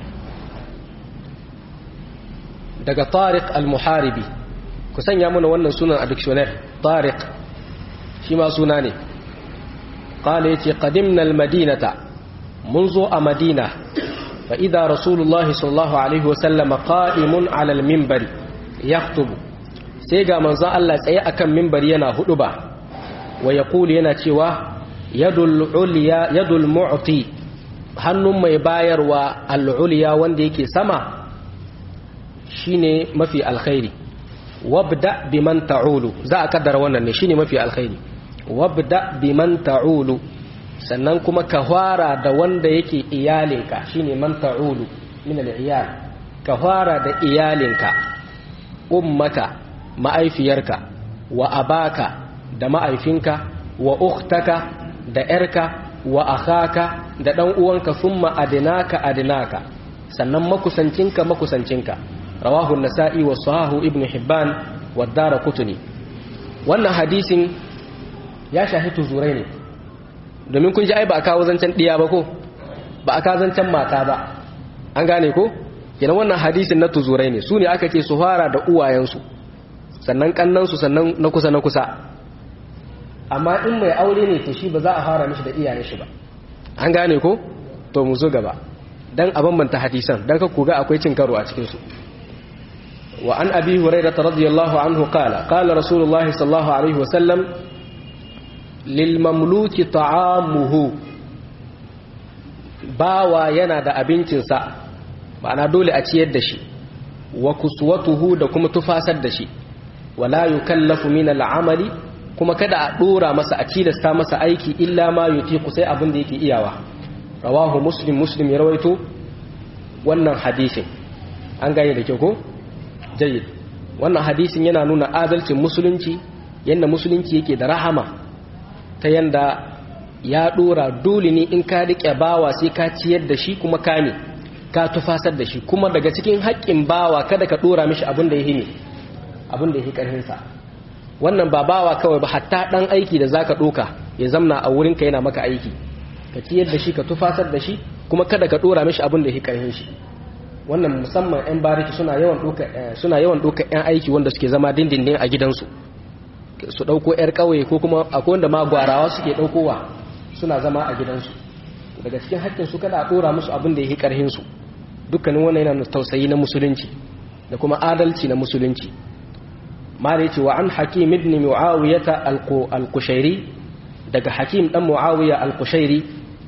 daga tariq al-muharibi ku sanya mana wannan sunan a dictionary tariq shi ma suna ne qala yace qadimna al-madinata munzo a madina fa idha rasulullahi sallallahu alaihi wa sallam qa'imun ala al-minbari yakhutubu sai ga manzo Allah tsaye akan minbari yana huduba wa yaqulu yana cewa yadul ulya yadul mu'ti hannun mai bayarwa al-ulya wanda yake sama shine mafi alkhairi wabda biman ta'ulu za a kaddara wannan ne shine mafi alkhairi wabda biman ta'ulu sannan kuma ka fara da wanda yake iyalinka shine man ta'ulu min al-iyal ka fara da iyalinka ummaka ma'aifiyarka wa abaka da ma'aifinka wa ukhtaka da yarka wa akhaka da dan uwanka thumma adnaka sannan makusancinka rawahu an-nasa'i wa sahahu ibn hibban wa ad-darqutni wannan hadisin ya shahidu zurai ne domin kun ji ai ba a kawo zancen diya ba ko ba a kawo zancen mata ba an gane ko kenan wannan hadisin na tuzurai ne su ne aka ce su fara da uwayensu sannan kannansu sannan na kusa amma in mai aure ne to shi ba za a fara mishi da iyayen shi ba an gane ko to mu zo gaba dan a bambanta hadisan dan ka kuga akwai cin karo a cikin su wa an abi hurairah radiyallahu anhu qala rasulullahi sallallahu alaihi wasallam lil mamluki ta'amuhu bawa yana da abincinsa ma'ana dole a ciyar da shi wa kuswatuhu da kuma tufasar da shi wala yukallafu min al'amali kuma kada a dora masa a tilasta masa aiki illa ma yutiqu sai abin da yake iyawa rawahu muslim ya rawaito wannan hadisin an gane da kyau ko jayyid wannan hadisin yana nuna adalcin musulunci yanda musulunci yake da rahama ta yanda ya dora dole ne in ka rike bawa sai ka ciyar da shi kuma kame ka tufasar da shi kuma daga cikin haƙƙin bawa kada ka dora mishi abin da yake karhin sa wannan ba bawa kawai ba hatta dan aiki da zaka doka ya zamna a wurin ka yana maka aiki ka ciyar da shi ka tufasar da shi kuma kada ka dora mishi abin da yake karhin shi wannan musamman yan bariki suna yawan doka yan aiki wanda suke zama dindindin a gidansu su dauko yar kauye ko kuma akwai wanda ma gwarawa suke daukowa suna zama a gidansu daga cikin haƙƙin su kada a dora musu abin da yake karhin su dukkanin wannan yana tausayi na musulunci da kuma adalci na musulunci mala yace wa an hakim ibn muawiyah al-qushairi daga hakim dan muawiya al-qushairi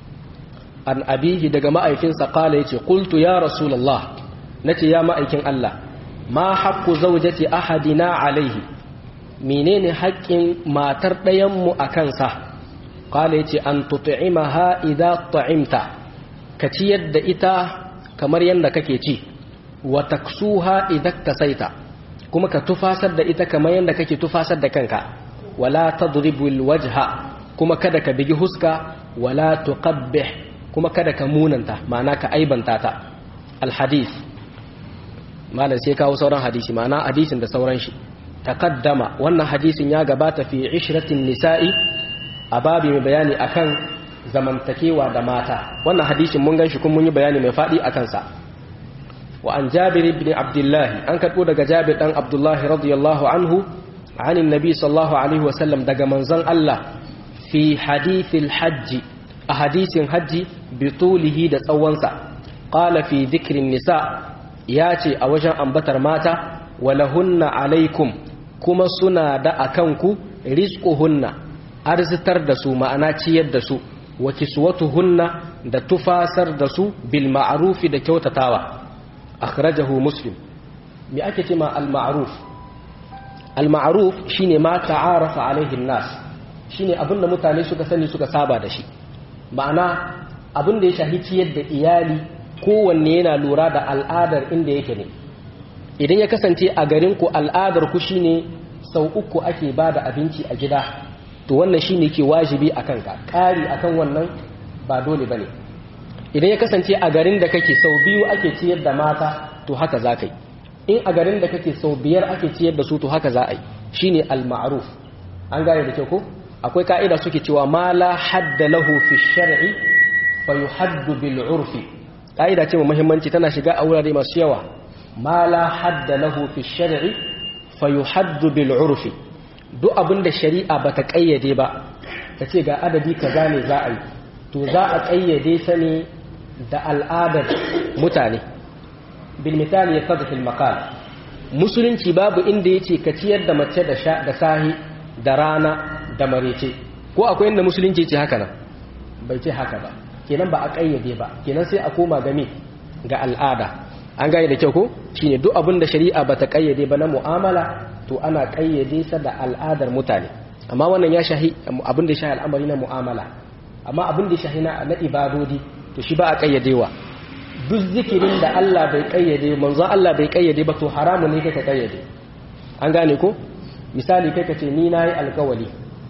an abihi daga ma'aikinsa kala yace qultu ya rasulullah nace ya ma'aikin Allah ma haqqu zawjati ahadina alaihi menene haƙƙin matar ɗayan mu akan sa kala yace an tut'imaha idza ta'imta ka ciyar da ita kamar yanda kake ci wa taksuha idza tasaita kuma ka tufasar da ita kamar yanda kake tufasar da kanka wala tadribul wajha kuma kada ka bigi huska wala tuqabbih kuma kada ka munanta ma'ana ka aibanta ta alhadis malam sai kawo sauran hadisi ma'ana hadisin da sauran shi taqaddama wannan hadisin ya gabata fi ishratin nisa'i a babi mai bayani akan zamantakewa da mata wannan hadisin mun ganshi kun mun yi bayani mai fadi akan sa wa an jabir ibn abdullah an karbo daga jabir dan abdullah radiyallahu anhu anin nabi sallallahu alaihi wasallam daga manzon Allah fi hadithil hajji a hadisin hajji bitulihi da tsawonsa qala fi dhikrin nisa ya ce a wajen ambatar mata walahunna alaikum kuma suna da akanku rizquhunna arzitar da su ma'ana ciyar da su wa kiswatuhunna da tufasar da su bil ma'rufi da kyautatawa akhrajahu muslim me ake cewa al ma'ruf al ma'ruf shine ma ta'arafa alaihi an-nas shine abinda mutane suka sani suka saba da shi ma'ana abin da ya shahi ciyar da iyali kowanne yana lura da al'adar inda yake ne idan ya kasance a garin ku al'adar ku shine sau uku ake ba da abinci a gida to wannan shine ke wajibi a kanka ƙari akan wannan ba dole bane idan ya kasance a garin da kake sau biyu ake ciyar da mata to haka za ka yi in a garin da kake sau biyar ake ciyar da su to haka za a yi shine al-ma'ruf an gane da kyau ko akwai ka'ida suke cewa ma la hadda lahu fi shar'i fa yuhaddu bil urfi ka'ida ce mai muhimmanci tana shiga a wurare masu yawa ma la hadda lahu fi shar'i fa yuhaddu bil urfi duk abinda shari'a bata kayyade ba tace ga adadi kaza ne za a yi to za a kayyade sa ne da al'adar mutane bil misali yaqad fil maqal musulunci babu inda yace ka ciyar da mace da sahi da rana da marece ko akwai inda musulunci ce haka nan bai ce haka ba kenan ba a kayyade ba kenan sai a koma game ga al'ada an gane da kyau ko shine duk abin da shari'a bata kayyade ba na mu'amala to ana kayyade sa da al'adar mutane amma wannan ya shahi abin da ya shahi al'amari na mu'amala amma abin da ya shahi na ibadodi to shi ba a kayyadewa duk zikirin da Allah bai kayyade manzon Allah bai kayyade ba to haramun ne kai ka kayyade an gane ko misali kai ka ce ni nayi alkawali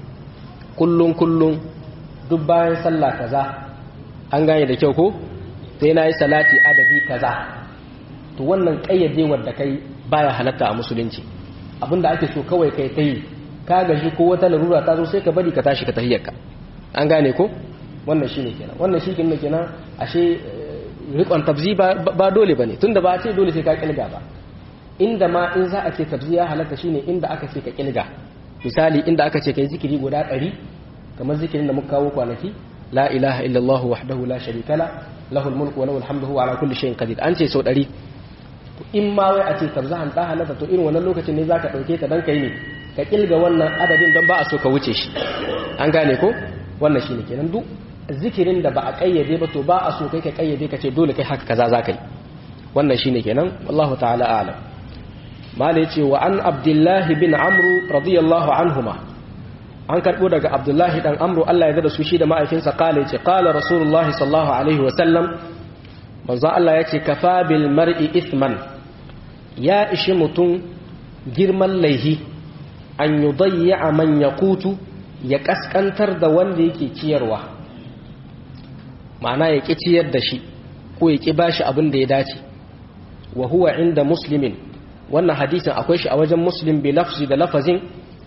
kullun duk bayan sallah kaza an gane da kyau ko sai nayi salati adadi kaza to wannan kayyadewar da kai baya halatta a musulunci abinda ake so kawai kai tayi ka gaji ko wata larura ta zo sai ka bari ka tashi ka tahiyyarka an gane ko wannan shine kenan wannan shi kenan ashe rikon tabzi ba dole bane tunda ba a ce dole sai ka kilga ba inda ma in za a ce tabzi ya halatta shine inda aka ce ka kilga misali inda aka ce kai zikiri guda 100 kamar zikirin da muka kawo kwanaki la ilaha illallah wahdahu la sharika la lahul mulku wa lahul hamdu wa ala kulli shay'in qadir an ce sau 100 in ma wai a ce tabzahan ta halatta to irin wannan lokacin ne zaka dauke ta dan kai ne ka kilga wannan adadin dan ba a so ka wuce shi an gane ko wannan shine kenan duk zikirin da ba a kayyade ba to ba a so kai ka kayyade ka ce dole kai haka kaza zaka yi wannan shine kenan wallahu ta'ala a'lam mala yace wa an abdullahi bin amru radiyallahu anhuma an karbo daga abdullahi dan amru Allah ya yarda da su shi da ma'aikinsa kala yace qala rasulullah sallallahu alaihi wa sallam manzo Allah yace kafa bil mar'i ithman ya ishi mutun girman laihi an yudayya man yaqutu ya kaskantar da wanda yake ciyarwa ma'ana ya ki ciyar da shi ko ya ki bashi abin da ya dace wa huwa inda muslimin wannan hadisin akwai shi a wajen muslim bi lafzi da lafazin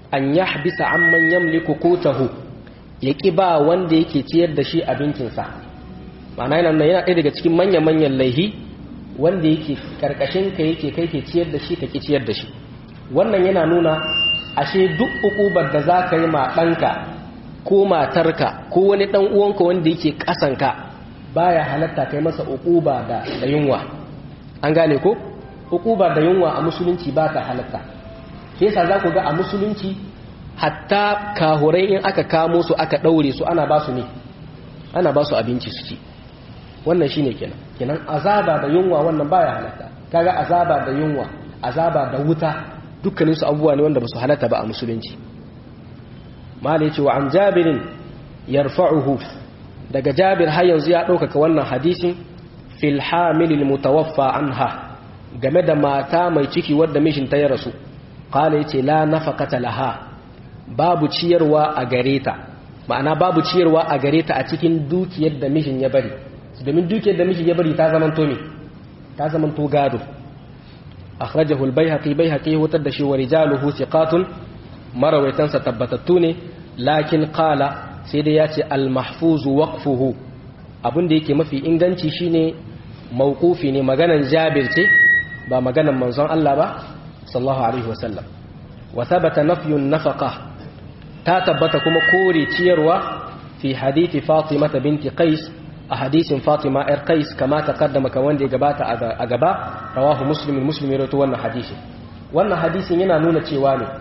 an yahbisa amman yamliku qutahu yaki ba wanda yake ciyar da shi abincinsa ma'ana yana ɗaya daga cikin manyan laihi wanda yake karkashin ka yake kai ke ciyar da shi ka ki ciyar da shi wannan yana nuna ashe duk ukubar da za ka yi ma ɗanka ko matarka ko wani ɗan uwanka wanda yake ƙasanka baya halatta kai masa ukuba da yunwa an gane ko ukuba da yunwa a musulunci ba ta halatta ke yasa za ku ga a musulunci hatta kahurai in aka kamo su aka ɗaure su ana ba su ne ana ba su abinci su ci wannan shine kenan azaba da yunwa wannan baya halatta kaga azaba da yunwa azaba da wuta dukkanin su abubuwa ne wanda ba su halatta ba a musulunci malai ce wa an jabirin yarfa'uhu daga jabir har yanzu ya ɗaukaka wannan hadisin fil hamilil mutawaffa anha game da mata mai ciki wadda mijinta ya rasu qala yace la nafaqata laha babu ciyarwa a gare ta ma'ana babu ciyarwa a gare ta a cikin dukiyar da mijin ya bari domin dukiyar da mijin ya bari ta zamanto me ta zamanto gado akhrajahu al-baihaqi wutar da shi wa rijaluhu thiqatun marawaitan sa tabbatattu ne lakin qala sai dai yace al-mahfuz waqfuhu abinda yake mafi inganci shine mawqufi ne maganan Jabir ce ba maganan manzon Allah ba sallallahu alaihi wasallam wa thabata nafyu an-nafaqa ta tabbata kuma kore ciyarwa fi hadithi Fatima binti Qais a hadisin Fatima ‘yar Qais kama ta kaddama ka wanda ya gabata a gaba rawahu muslim ya rawaito wannan hadisin yana nuna cewa ne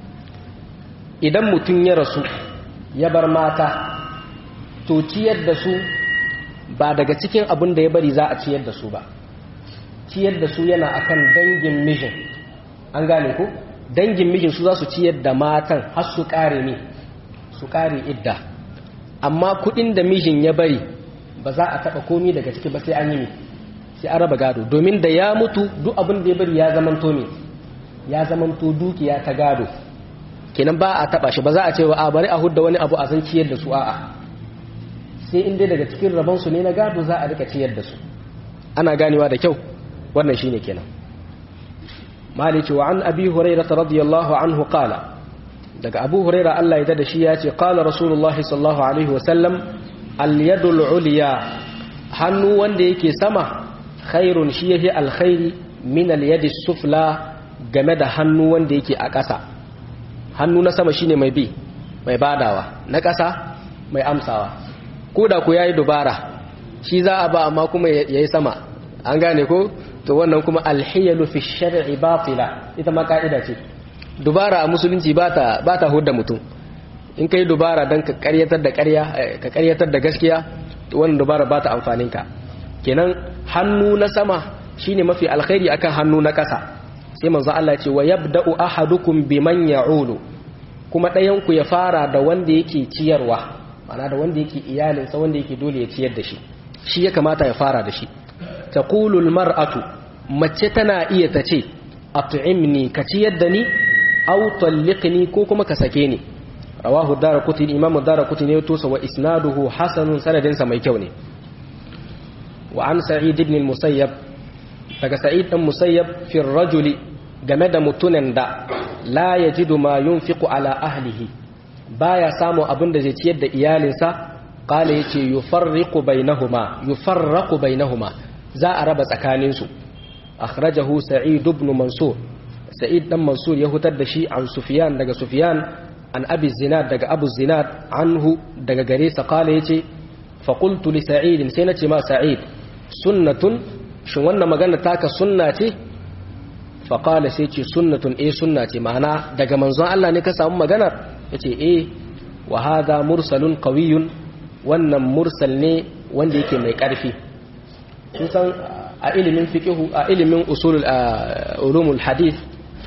idan mutum ya rasu ya bar mata to ciyar da su ba daga cikin abin da ya bari za a ciyar da su ba ciyar da su yana akan dangin mijin an gane ko dangin mijin su za su ciyar da matan har su kare ne su kare idda amma kudin da mijin ya bari ba za a taba komi daga ciki ba sai an yi sai an raba gado domin da ya mutu duk abin da ya bari ya zamanto ne ya zamanto dukiya ta gado kenan ba a taba shi ba za a ce wa a bari a hudda wani abu a san ciyar da su a'a sai in dai daga cikin rabon su ne na gado za a rika ciyar da su ana ganewa da kyau wannan shine kenan maliki wa an abi hurairah radiyallahu anhu qala daga abu hurairah Allah ya da shi ya ce qala rasulullahi sallallahu alaihi wa sallam al yadul ulya hannu wanda yake sama khairun shi yake alkhairi min al yadi sufla game da hannu wanda yake a ƙasa hannu na sama shine mai bi mai badawa na ƙasa mai amsawa ko da ku yayi dubara shi za a ba amma kuma yayi sama an gane ko to wannan kuma alhiyalu fi shar'i batila ita ma ka'ida ce dubara a musulunci ba ta hudda mutum in kai dubara dan ka ƙaryatar da ƙarya ka ƙaryatar da gaskiya to wannan dubara ba ta amfanin ka kenan hannu na sama shine mafi alkhairi akan hannu na ƙasa sai manzo Allah ce wa yabda'u ahadukum biman ya'ulu kuma ɗayan ku ya fara da wanda yake ciyarwa ma'ana da wanda yake iyalinsa wanda yake dole ya ciyar da shi shi ya kamata ya fara da shi taqulu almar'atu mace tana iya tace at'imni ka ciyar da ni aw talliqni ko kuma ka sake ni rawahu daraqutni imamu daraqutni ne to wa isnaduhu hasanun sanadin sa mai kyau ne wa an sa'id ibn al-musayyab daga sa'id dan musayyab fi rajuli game da mutunan da la yajidu ma yunfiqu ala ahlihi baya samu abin da zai ciyar da iyalinsa qala yace yufarriqu bainahuma za a raba tsakanin su akhrajahu sa'id ibn mansur sa'id dan mansur ya hutar da shi an sufyan daga sufyan an abi zinad daga abu zinad anhu daga gare sa qala yace fa qultu li sa'id sai nace ma sa'id sunnatun shin wannan magana taka sunna ce faƙala sai ce sunnatun sunna ce ma'ana daga manzon Allah ne ka samu maganar ya ce wa haza mursalun qawiyun wannan mursal ne wanda yake mai ƙarfi sun san a ilimin fiqhu a ilimin ulumul hadith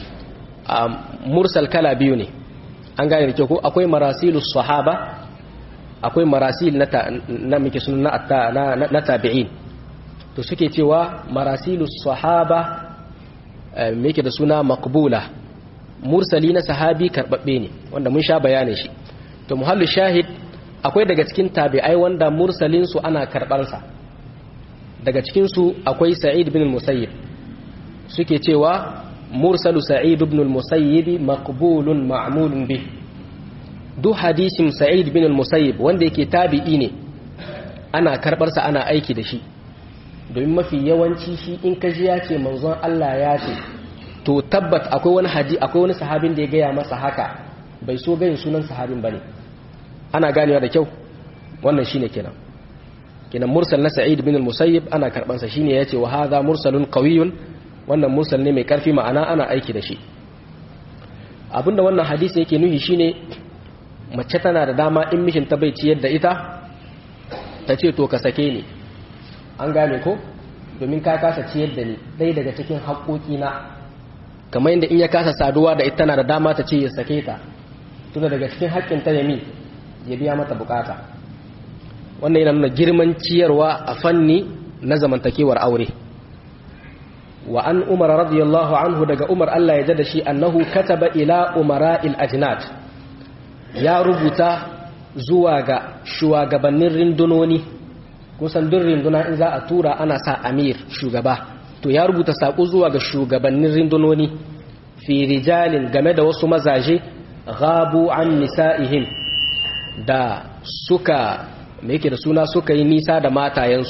mursal kala biyu ne an gane da ko akwai marasilus sahaba akwai marasil na muke sunan na tabi'in to suke cewa marasilus sahaba me yake da suna maqbula mursali na sahabi karbabbe ne wanda mun sha bayanin shi to muhallu shahid akwai daga cikin tabi'ai wanda mursalin su ana karbar sa daga cikin su akwai sa'id bin musayyib suke cewa mursalu sa'id ibn al-musayyib maqbulun ma'mulun bih duk hadisin sa'id ibn al-musayyib wanda yake tabi'i ne ana karbar sa ana aiki da shi domin mafi yawanci shi in ka ji ya ce manzon Allah ya ce to tabbat akwai wani sahabin da ya gaya masa haka bai so gayin sunan sahabin bane ana ganewa da kyau wannan shine kenan mursal na sa'id ibn al-musayyib ana karban sa shine yace wa hadha mursalun qawiyyun wannan mursal ne mai karfi ma'ana ana aiki da shi abinda wannan hadisi yake nuhi shine mace tana da dama in mishin ta bai ciyar da ita ta ce to ka sake ni an gane ko domin ka kasa ciyar da ni dai daga cikin haƙoƙi na kamar yadda in ya kasa saduwa da ita tana da dama ta ce ya sake ta tunda daga cikin haƙƙin ta yami ya biya mata bukata wannan yana nuna girman ciyarwa a fanni na zamantakewar aure wa an umar radiyallahu anhu daga umar Allah ya jada shi annahu kataba ila umara'il ajnad ya rubuta zuwa ga shugabannin rindunoni kusan duk rinduna in za a tura ana sa amir shugaba to ya rubuta sako zuwa ga shugabannin rindunoni fi rijalin game da wasu mazaje ghabu an nisa'ihim da suka me yake da suna suka yi nisa da matayensu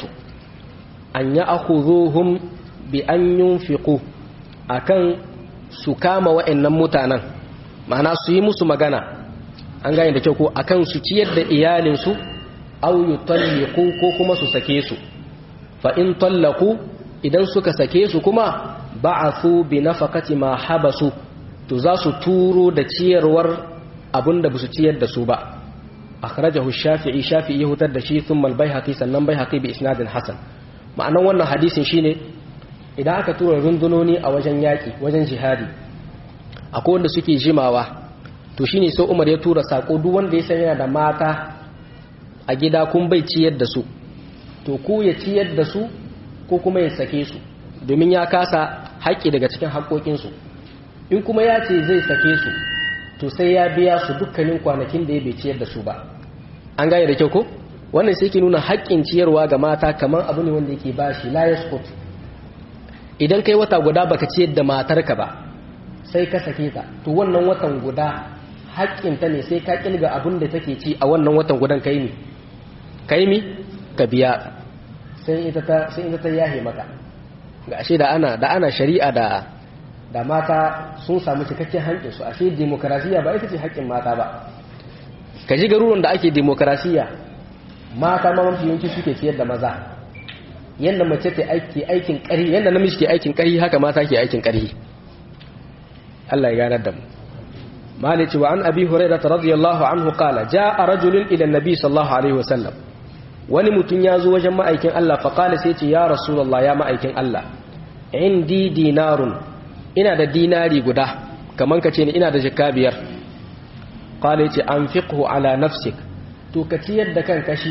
an ya akhuzuhum bi an yunfiqu akan su kama wa'annan mutanen ma'ana su yi musu magana an gane da kyau ko akan su ciyar da iyalinsu aw yutalliqu ko kuma su sake su fa in tallaqu idan suka sake su kuma ba'athu bi nafaqati ma habasu to za su turo da ciyarwar abinda ba su ciyar da su ba akhrajahu shafi'i ya hutar da shi thumma al-baihaqi sannan baihaqi bi isnadin hasan ma'anan wannan hadisin shine idan aka tura rundunoni a wajen yaki wajen jihadi akwai wanda suke jimawa to shine sai Umar ya tura sako duk wanda ya san yana da mata a gida kun bai ciyar da su to ku ya ciyar da su ko kuma ya sake su domin ya kasa haƙƙi daga cikin haƙƙoƙinsu in kuma ya ce zai sake su to sai ya biya su dukkanin kwanakin da ya bai ciyar da su ba an gane da kyau ko wannan sai ke nuna haƙƙin ciyarwa ga mata kamar abu ne wanda yake bashi la yaskut idan kai wata guda baka ciyar da matarka ba sai ka sake ta to wannan watan guda haƙƙin ta ne sai ka kilga abin da take ci a wannan watan gudan kai mi ka biya sai ita ta yahe maka ga ashe da ana shari'a da mata sun samu cikakken haƙƙinsu ashe demokarasiya ba ita ce haƙƙin mata ba ka ji garuruwan da ake demokarasiya mata ma mafi yawanci suke ciyar da maza yadda mace ta aikin ƙari yadda namiji ke aikin ƙari haka mata ke aikin ƙari Allah ya ganar da mu malici wa an abi hurairah radiyallahu anhu qala jaa rajulun ila an-nabi sallallahu alaihi wasallam wani mutum ya zo wajen ma'aikin Allah fa qala sai ce ya rasulullah ya ma'aikin Allah indi dinarun ina da dinari guda kaman ka ce ni ina da jikka biyar qala yace anfiqhu ala nafsik to ka ciyar da kanka shi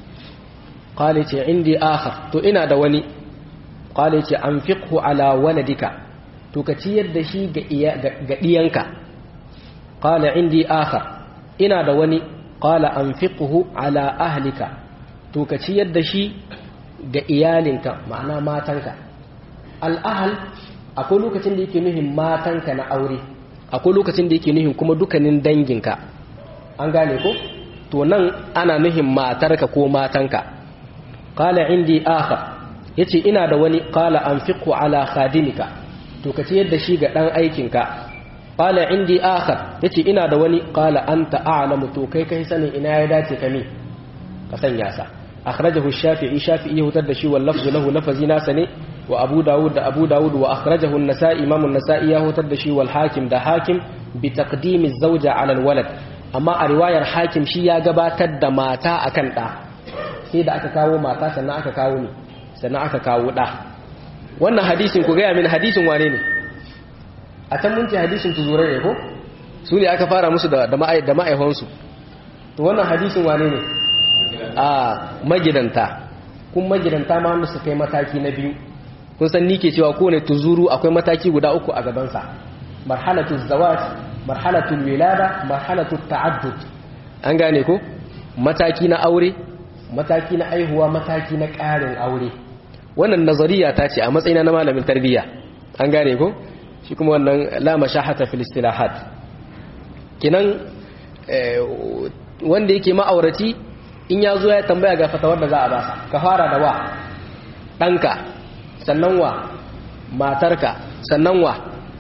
qala yace indi akhar to ina da wani qala yace anfiqhu ala waladika to ka ciyar da shi ga diyanka qala indi akhar ina da wani qala anfiqhu ala ahlika to ka ciyar da shi ga iyalinka ma'ana matanka al-ahl akwai lokacin da yake nuhin matanka na aure akwai lokacin da yake nuhin kuma dukkanin danginka an gane ko to nan ana nuhin matarka ko matanka qala indi akhar yace ina da wani qala anfiqhu ala khadimika to ka ciyar da shi ga dan aikinka qala indi akhar yace ina da wani qala anta a'lamu to kai sanin ina ya dace ka mi ka sanya sa akhrajahu shafi'i hutar da shi wal lafzu lahu lafazi nasa ne wa abu dawud wa akhrajahu an-nasa'i imam an-nasa'i ya hutar da shi wal hakim da hakim bi taqdimi az-zawja 'ala al-walad amma a riwayar hakim shi ya gabatar da mata akan da sai da aka kawo mata sannan aka kawo da wannan hadisin ku ga min hadisin wane ne a can mun ce hadisin tuzurai ne ko su ne aka fara musu da ma'aihansu to wannan hadisin wane ne a magidanta kun magidanta ma wanda su kai mataki na biyu kun san ni ke cewa kowane tuzuru akwai mataki guda uku a gabansa marhalatul zawaj marhalatul wilada marhalatul ta'addud an gane ko mataki na aure mataki na aihuwa mataki na ƙarin aure wannan nazariya ta ce a matsayina na malamin tarbiyya an gane ko shi kuma wannan la mashahata fil istilahat kinan wanda yake ma'aurati in ya zo ya tambaya ga fatawar da za a basa ka fara da wa ɗanka sannan wa matarka sannan wa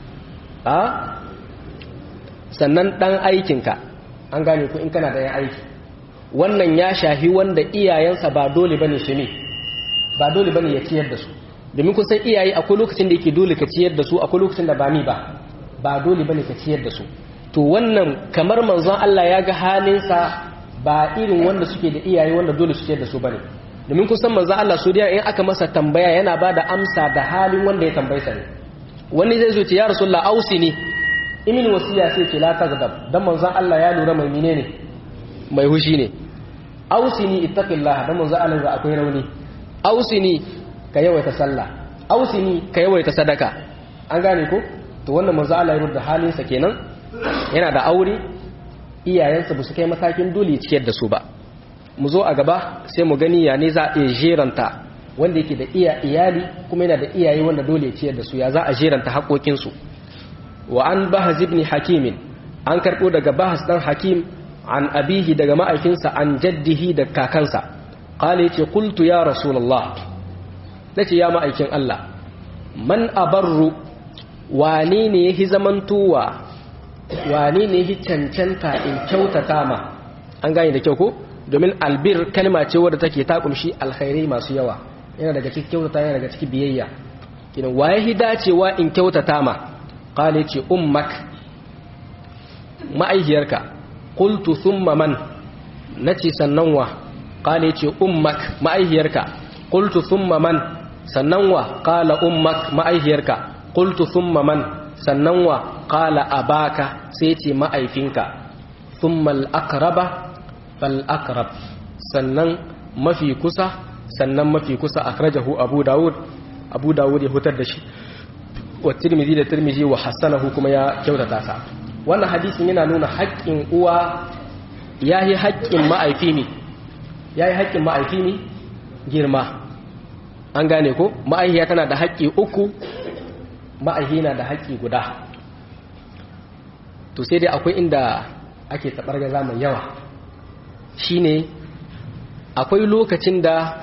sannan ɗan aikinka an gane ku in kana da yan aiki wannan ya shahi wanda iyayensa ba dole bane shi ne ba dole bane ya ciyar da su domin kusan iyaye akwai lokacin da yake dole ka ciyar da su akwai lokacin da ba ni ba dole bane ka ciyar da su to wannan kamar manzon Allah ya ga halinsa ba irin wanda suke da iyaye wanda dole su ciyar da su bane domin kusan manzon Allah su da in aka masa tambaya yana ba da amsa da halin wanda ya tambaye sa ne wani zai zo ce ya rasulullah ausini imin wasiya sai ce la taghdab dan manzon Allah ya lura mai menene mai hushi ne ausini ittaqillah dan manzon Allah za akwai rauni ausini ka yawaita sallah ausini ka yawaita sadaka an gane ko to wannan manzo Allah ya rubuta halinsa kenan yana da aure iyayensa ba su kai matakin dole ya ciyar da su ba mu zo a gaba sai mu gani ya ne za a jeranta wanda yake da iyali kuma yana da iyaye wanda dole ya ciyar da su ya za a jeranta haƙoƙin su wa an bahaz ibn hakim an karbo daga bahas dan hakim an abihi daga ma'aikinsa an jaddihi da kakansa qala yace qultu ya rasulullah nace ya ma'aikin Allah man abarru wane ne yahi zamantuwa wane ne yahi cancanta in kyautata ma an gane da kyau ko domin albir kalma ce wadda take ta kumshi alkhairai masu yawa yana daga cikin kyautata yana daga cikin biyayya kidan waye hi dacewa in kyautata ma qala ce ummak ma'aihiyarka qultu thumma man nace sannan wa qala ce ummak ma'aihiyarka qultu thumma man sannan wa qala ummak ma'aihiyarka qultu thumma man sannan wa qala abaka sai ce ma'aifinka thumma al-aqraba fal aqrab sannan mafi kusa sannan mafi kusa akhrajahu abu dawud ya hutar da shi wa tirmidhi da tirmidhi wa hasanahu kuma ya kyautata sa wannan hadisin yana nuna haƙƙin uwa yayi haƙƙin ma'aifi ne yayi haƙƙin ma'aifi ne girma an gane ko ma'aihiya tana da haƙƙi uku ma'aihi na da haƙƙi guda to sai dai akwai inda ake tabargaza mai yawa shine akwai lokacin da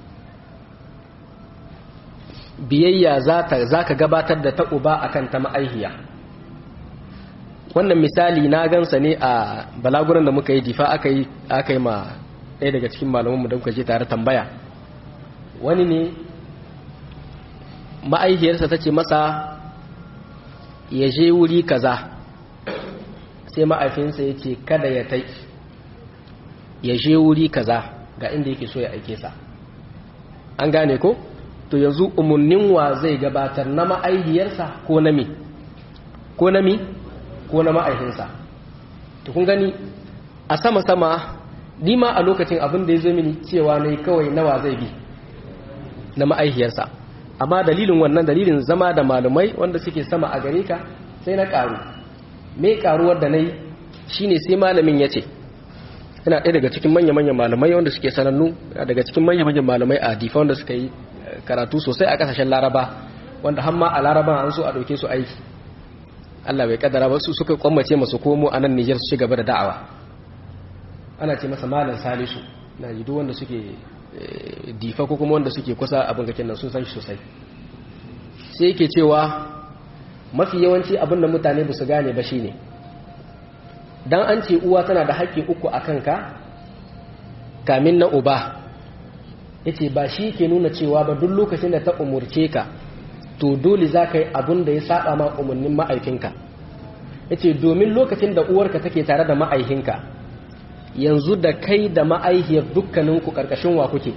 biyayya za ka gabatar da ta uba akan ta ma'aihiya wannan misali na gansa ne a balaguran da muka yi difa aka yi ma ɗaya daga cikin malamanmu da muka je tare tambaya wani ne ma'aihiyarsa ta ce masa ya je wuri kaza sai ma'aifinsa ya ce kada ya tai ya je wuri kaza ga inda yake so ya aike sa an gane ko to yanzu umarnin wa zai gabatar na ma'aihiyarsa ko na mi ko na mi ko na ma'aihinsa to kun gani a sama-sama ni ma a lokacin abin da ya zo mini cewa ne kawai nawa zai bi na ma'aihiyarsa amma dalilin zama da malumai wanda suke sama a gare ka sai na karu me karuwar da na yi shine sai malamin ya ce ina ɗaya daga cikin manya-manyan malamai wanda suke sanannu daga cikin manya-manyan malamai a difa wanda suka yi karatu sosai a kasashen laraba wanda hamma a laraba an so a ɗauke su aiki Allah bai kaddara ba su suka kwammace masu komo a nan Nijar su ci gaba da da'awa ana ce masa malam Salisu na ji duk wanda suke difa ko kuma wanda suke kusa abin gakin nan sun san shi sosai sai yake cewa mafi yawanci abin da mutane ba su gane ba shine dan an ce uwa tana da haƙƙi uku a kanka kamin na uba yace ba shi ke nuna cewa ba duk lokacin da ta umurce ka to dole za ka yi abin da ya saba ma umarnin ma'aikinka yace domin lokacin da uwarka take tare da ma'aikinka yanzu da kai da ma'aihiyar dukkaninku karkashin wa kuke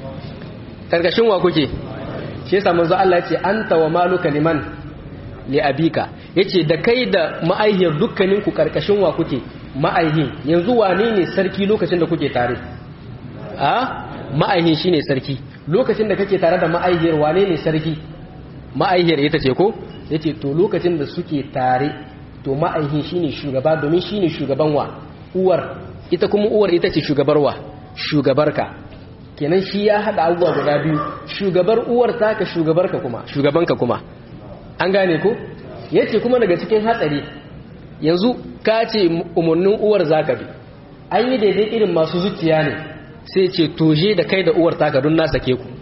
shi yasa manzo Allah yace anta wa maluka liman li abika yace da kai da ma'aihiyar dukkaninku karkashin wa kuke ma'aihin yanzu wane ne sarki lokacin da kuke tare ma'aihin shine sarki lokacin da kake tare da ma'aihiyar wane ne sarki ma'aihiyar ita ce ko yace to lokacin da suke tare to ma'aihin shine shugaba domin shine shugaban wa uwar ita kuma uwar ita ce shugabarka kenan shi ya hada abubuwa guda biyu shugabar uwar taka shugabanka kuma an gane ko yace kuma daga cikin hatsari yanzu ka ce umarnin uwar zaka bi an yi daidai irin masu zuciya ne sai ce toje da kai da uwar taka don na sake ku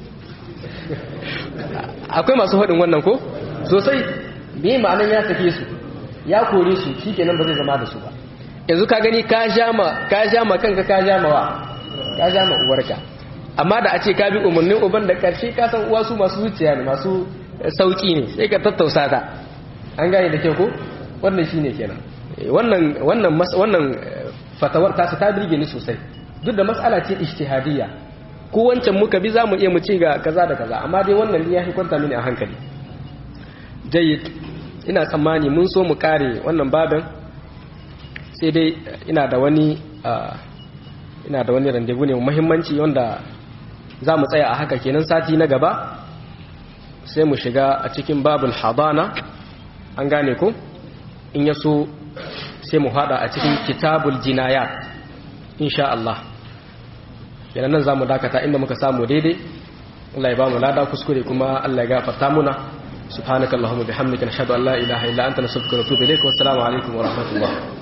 akwai masu faɗin wannan ko sosai me ma'anan ya sake su ya kore su shikenan ba zai zama da su ba yanzu ka gani ka ja ma kanka ka ja ma uwarka amma da a ce ka bi umarnin uban da karshe ka san uwa su masu zuciya ne masu sauki ne sai ka tattausa ta an gane da kyau ko wannan shine kenan wannan fatawar ta birge ni sosai duk da mas'ala ce ijtihadiyya ko wancan muka bi zamu iya mu ce ga kaza da kaza amma dai wannan ya fi kwanta mini a hankali jayyid ina tsammani mun so mu kare wannan babin sai dai ina da wani randevu ne muhimmanci wanda za mu tsaya a haka kenan sati na gaba sai mu shiga a cikin babul hadana an gane ko in ya so sai mu hada a cikin kitabul jinayat insha Allah kenan nan zamu dakata inda muka samu daidai Allah ya ba mu lada kuskure kuma Allah ya gafarta muna subhanakallahumma bihamdika nashhadu an la ilaha illa anta nastaghfiruka wa natubu ilayk wa assalamu alaikum wa rahmatullah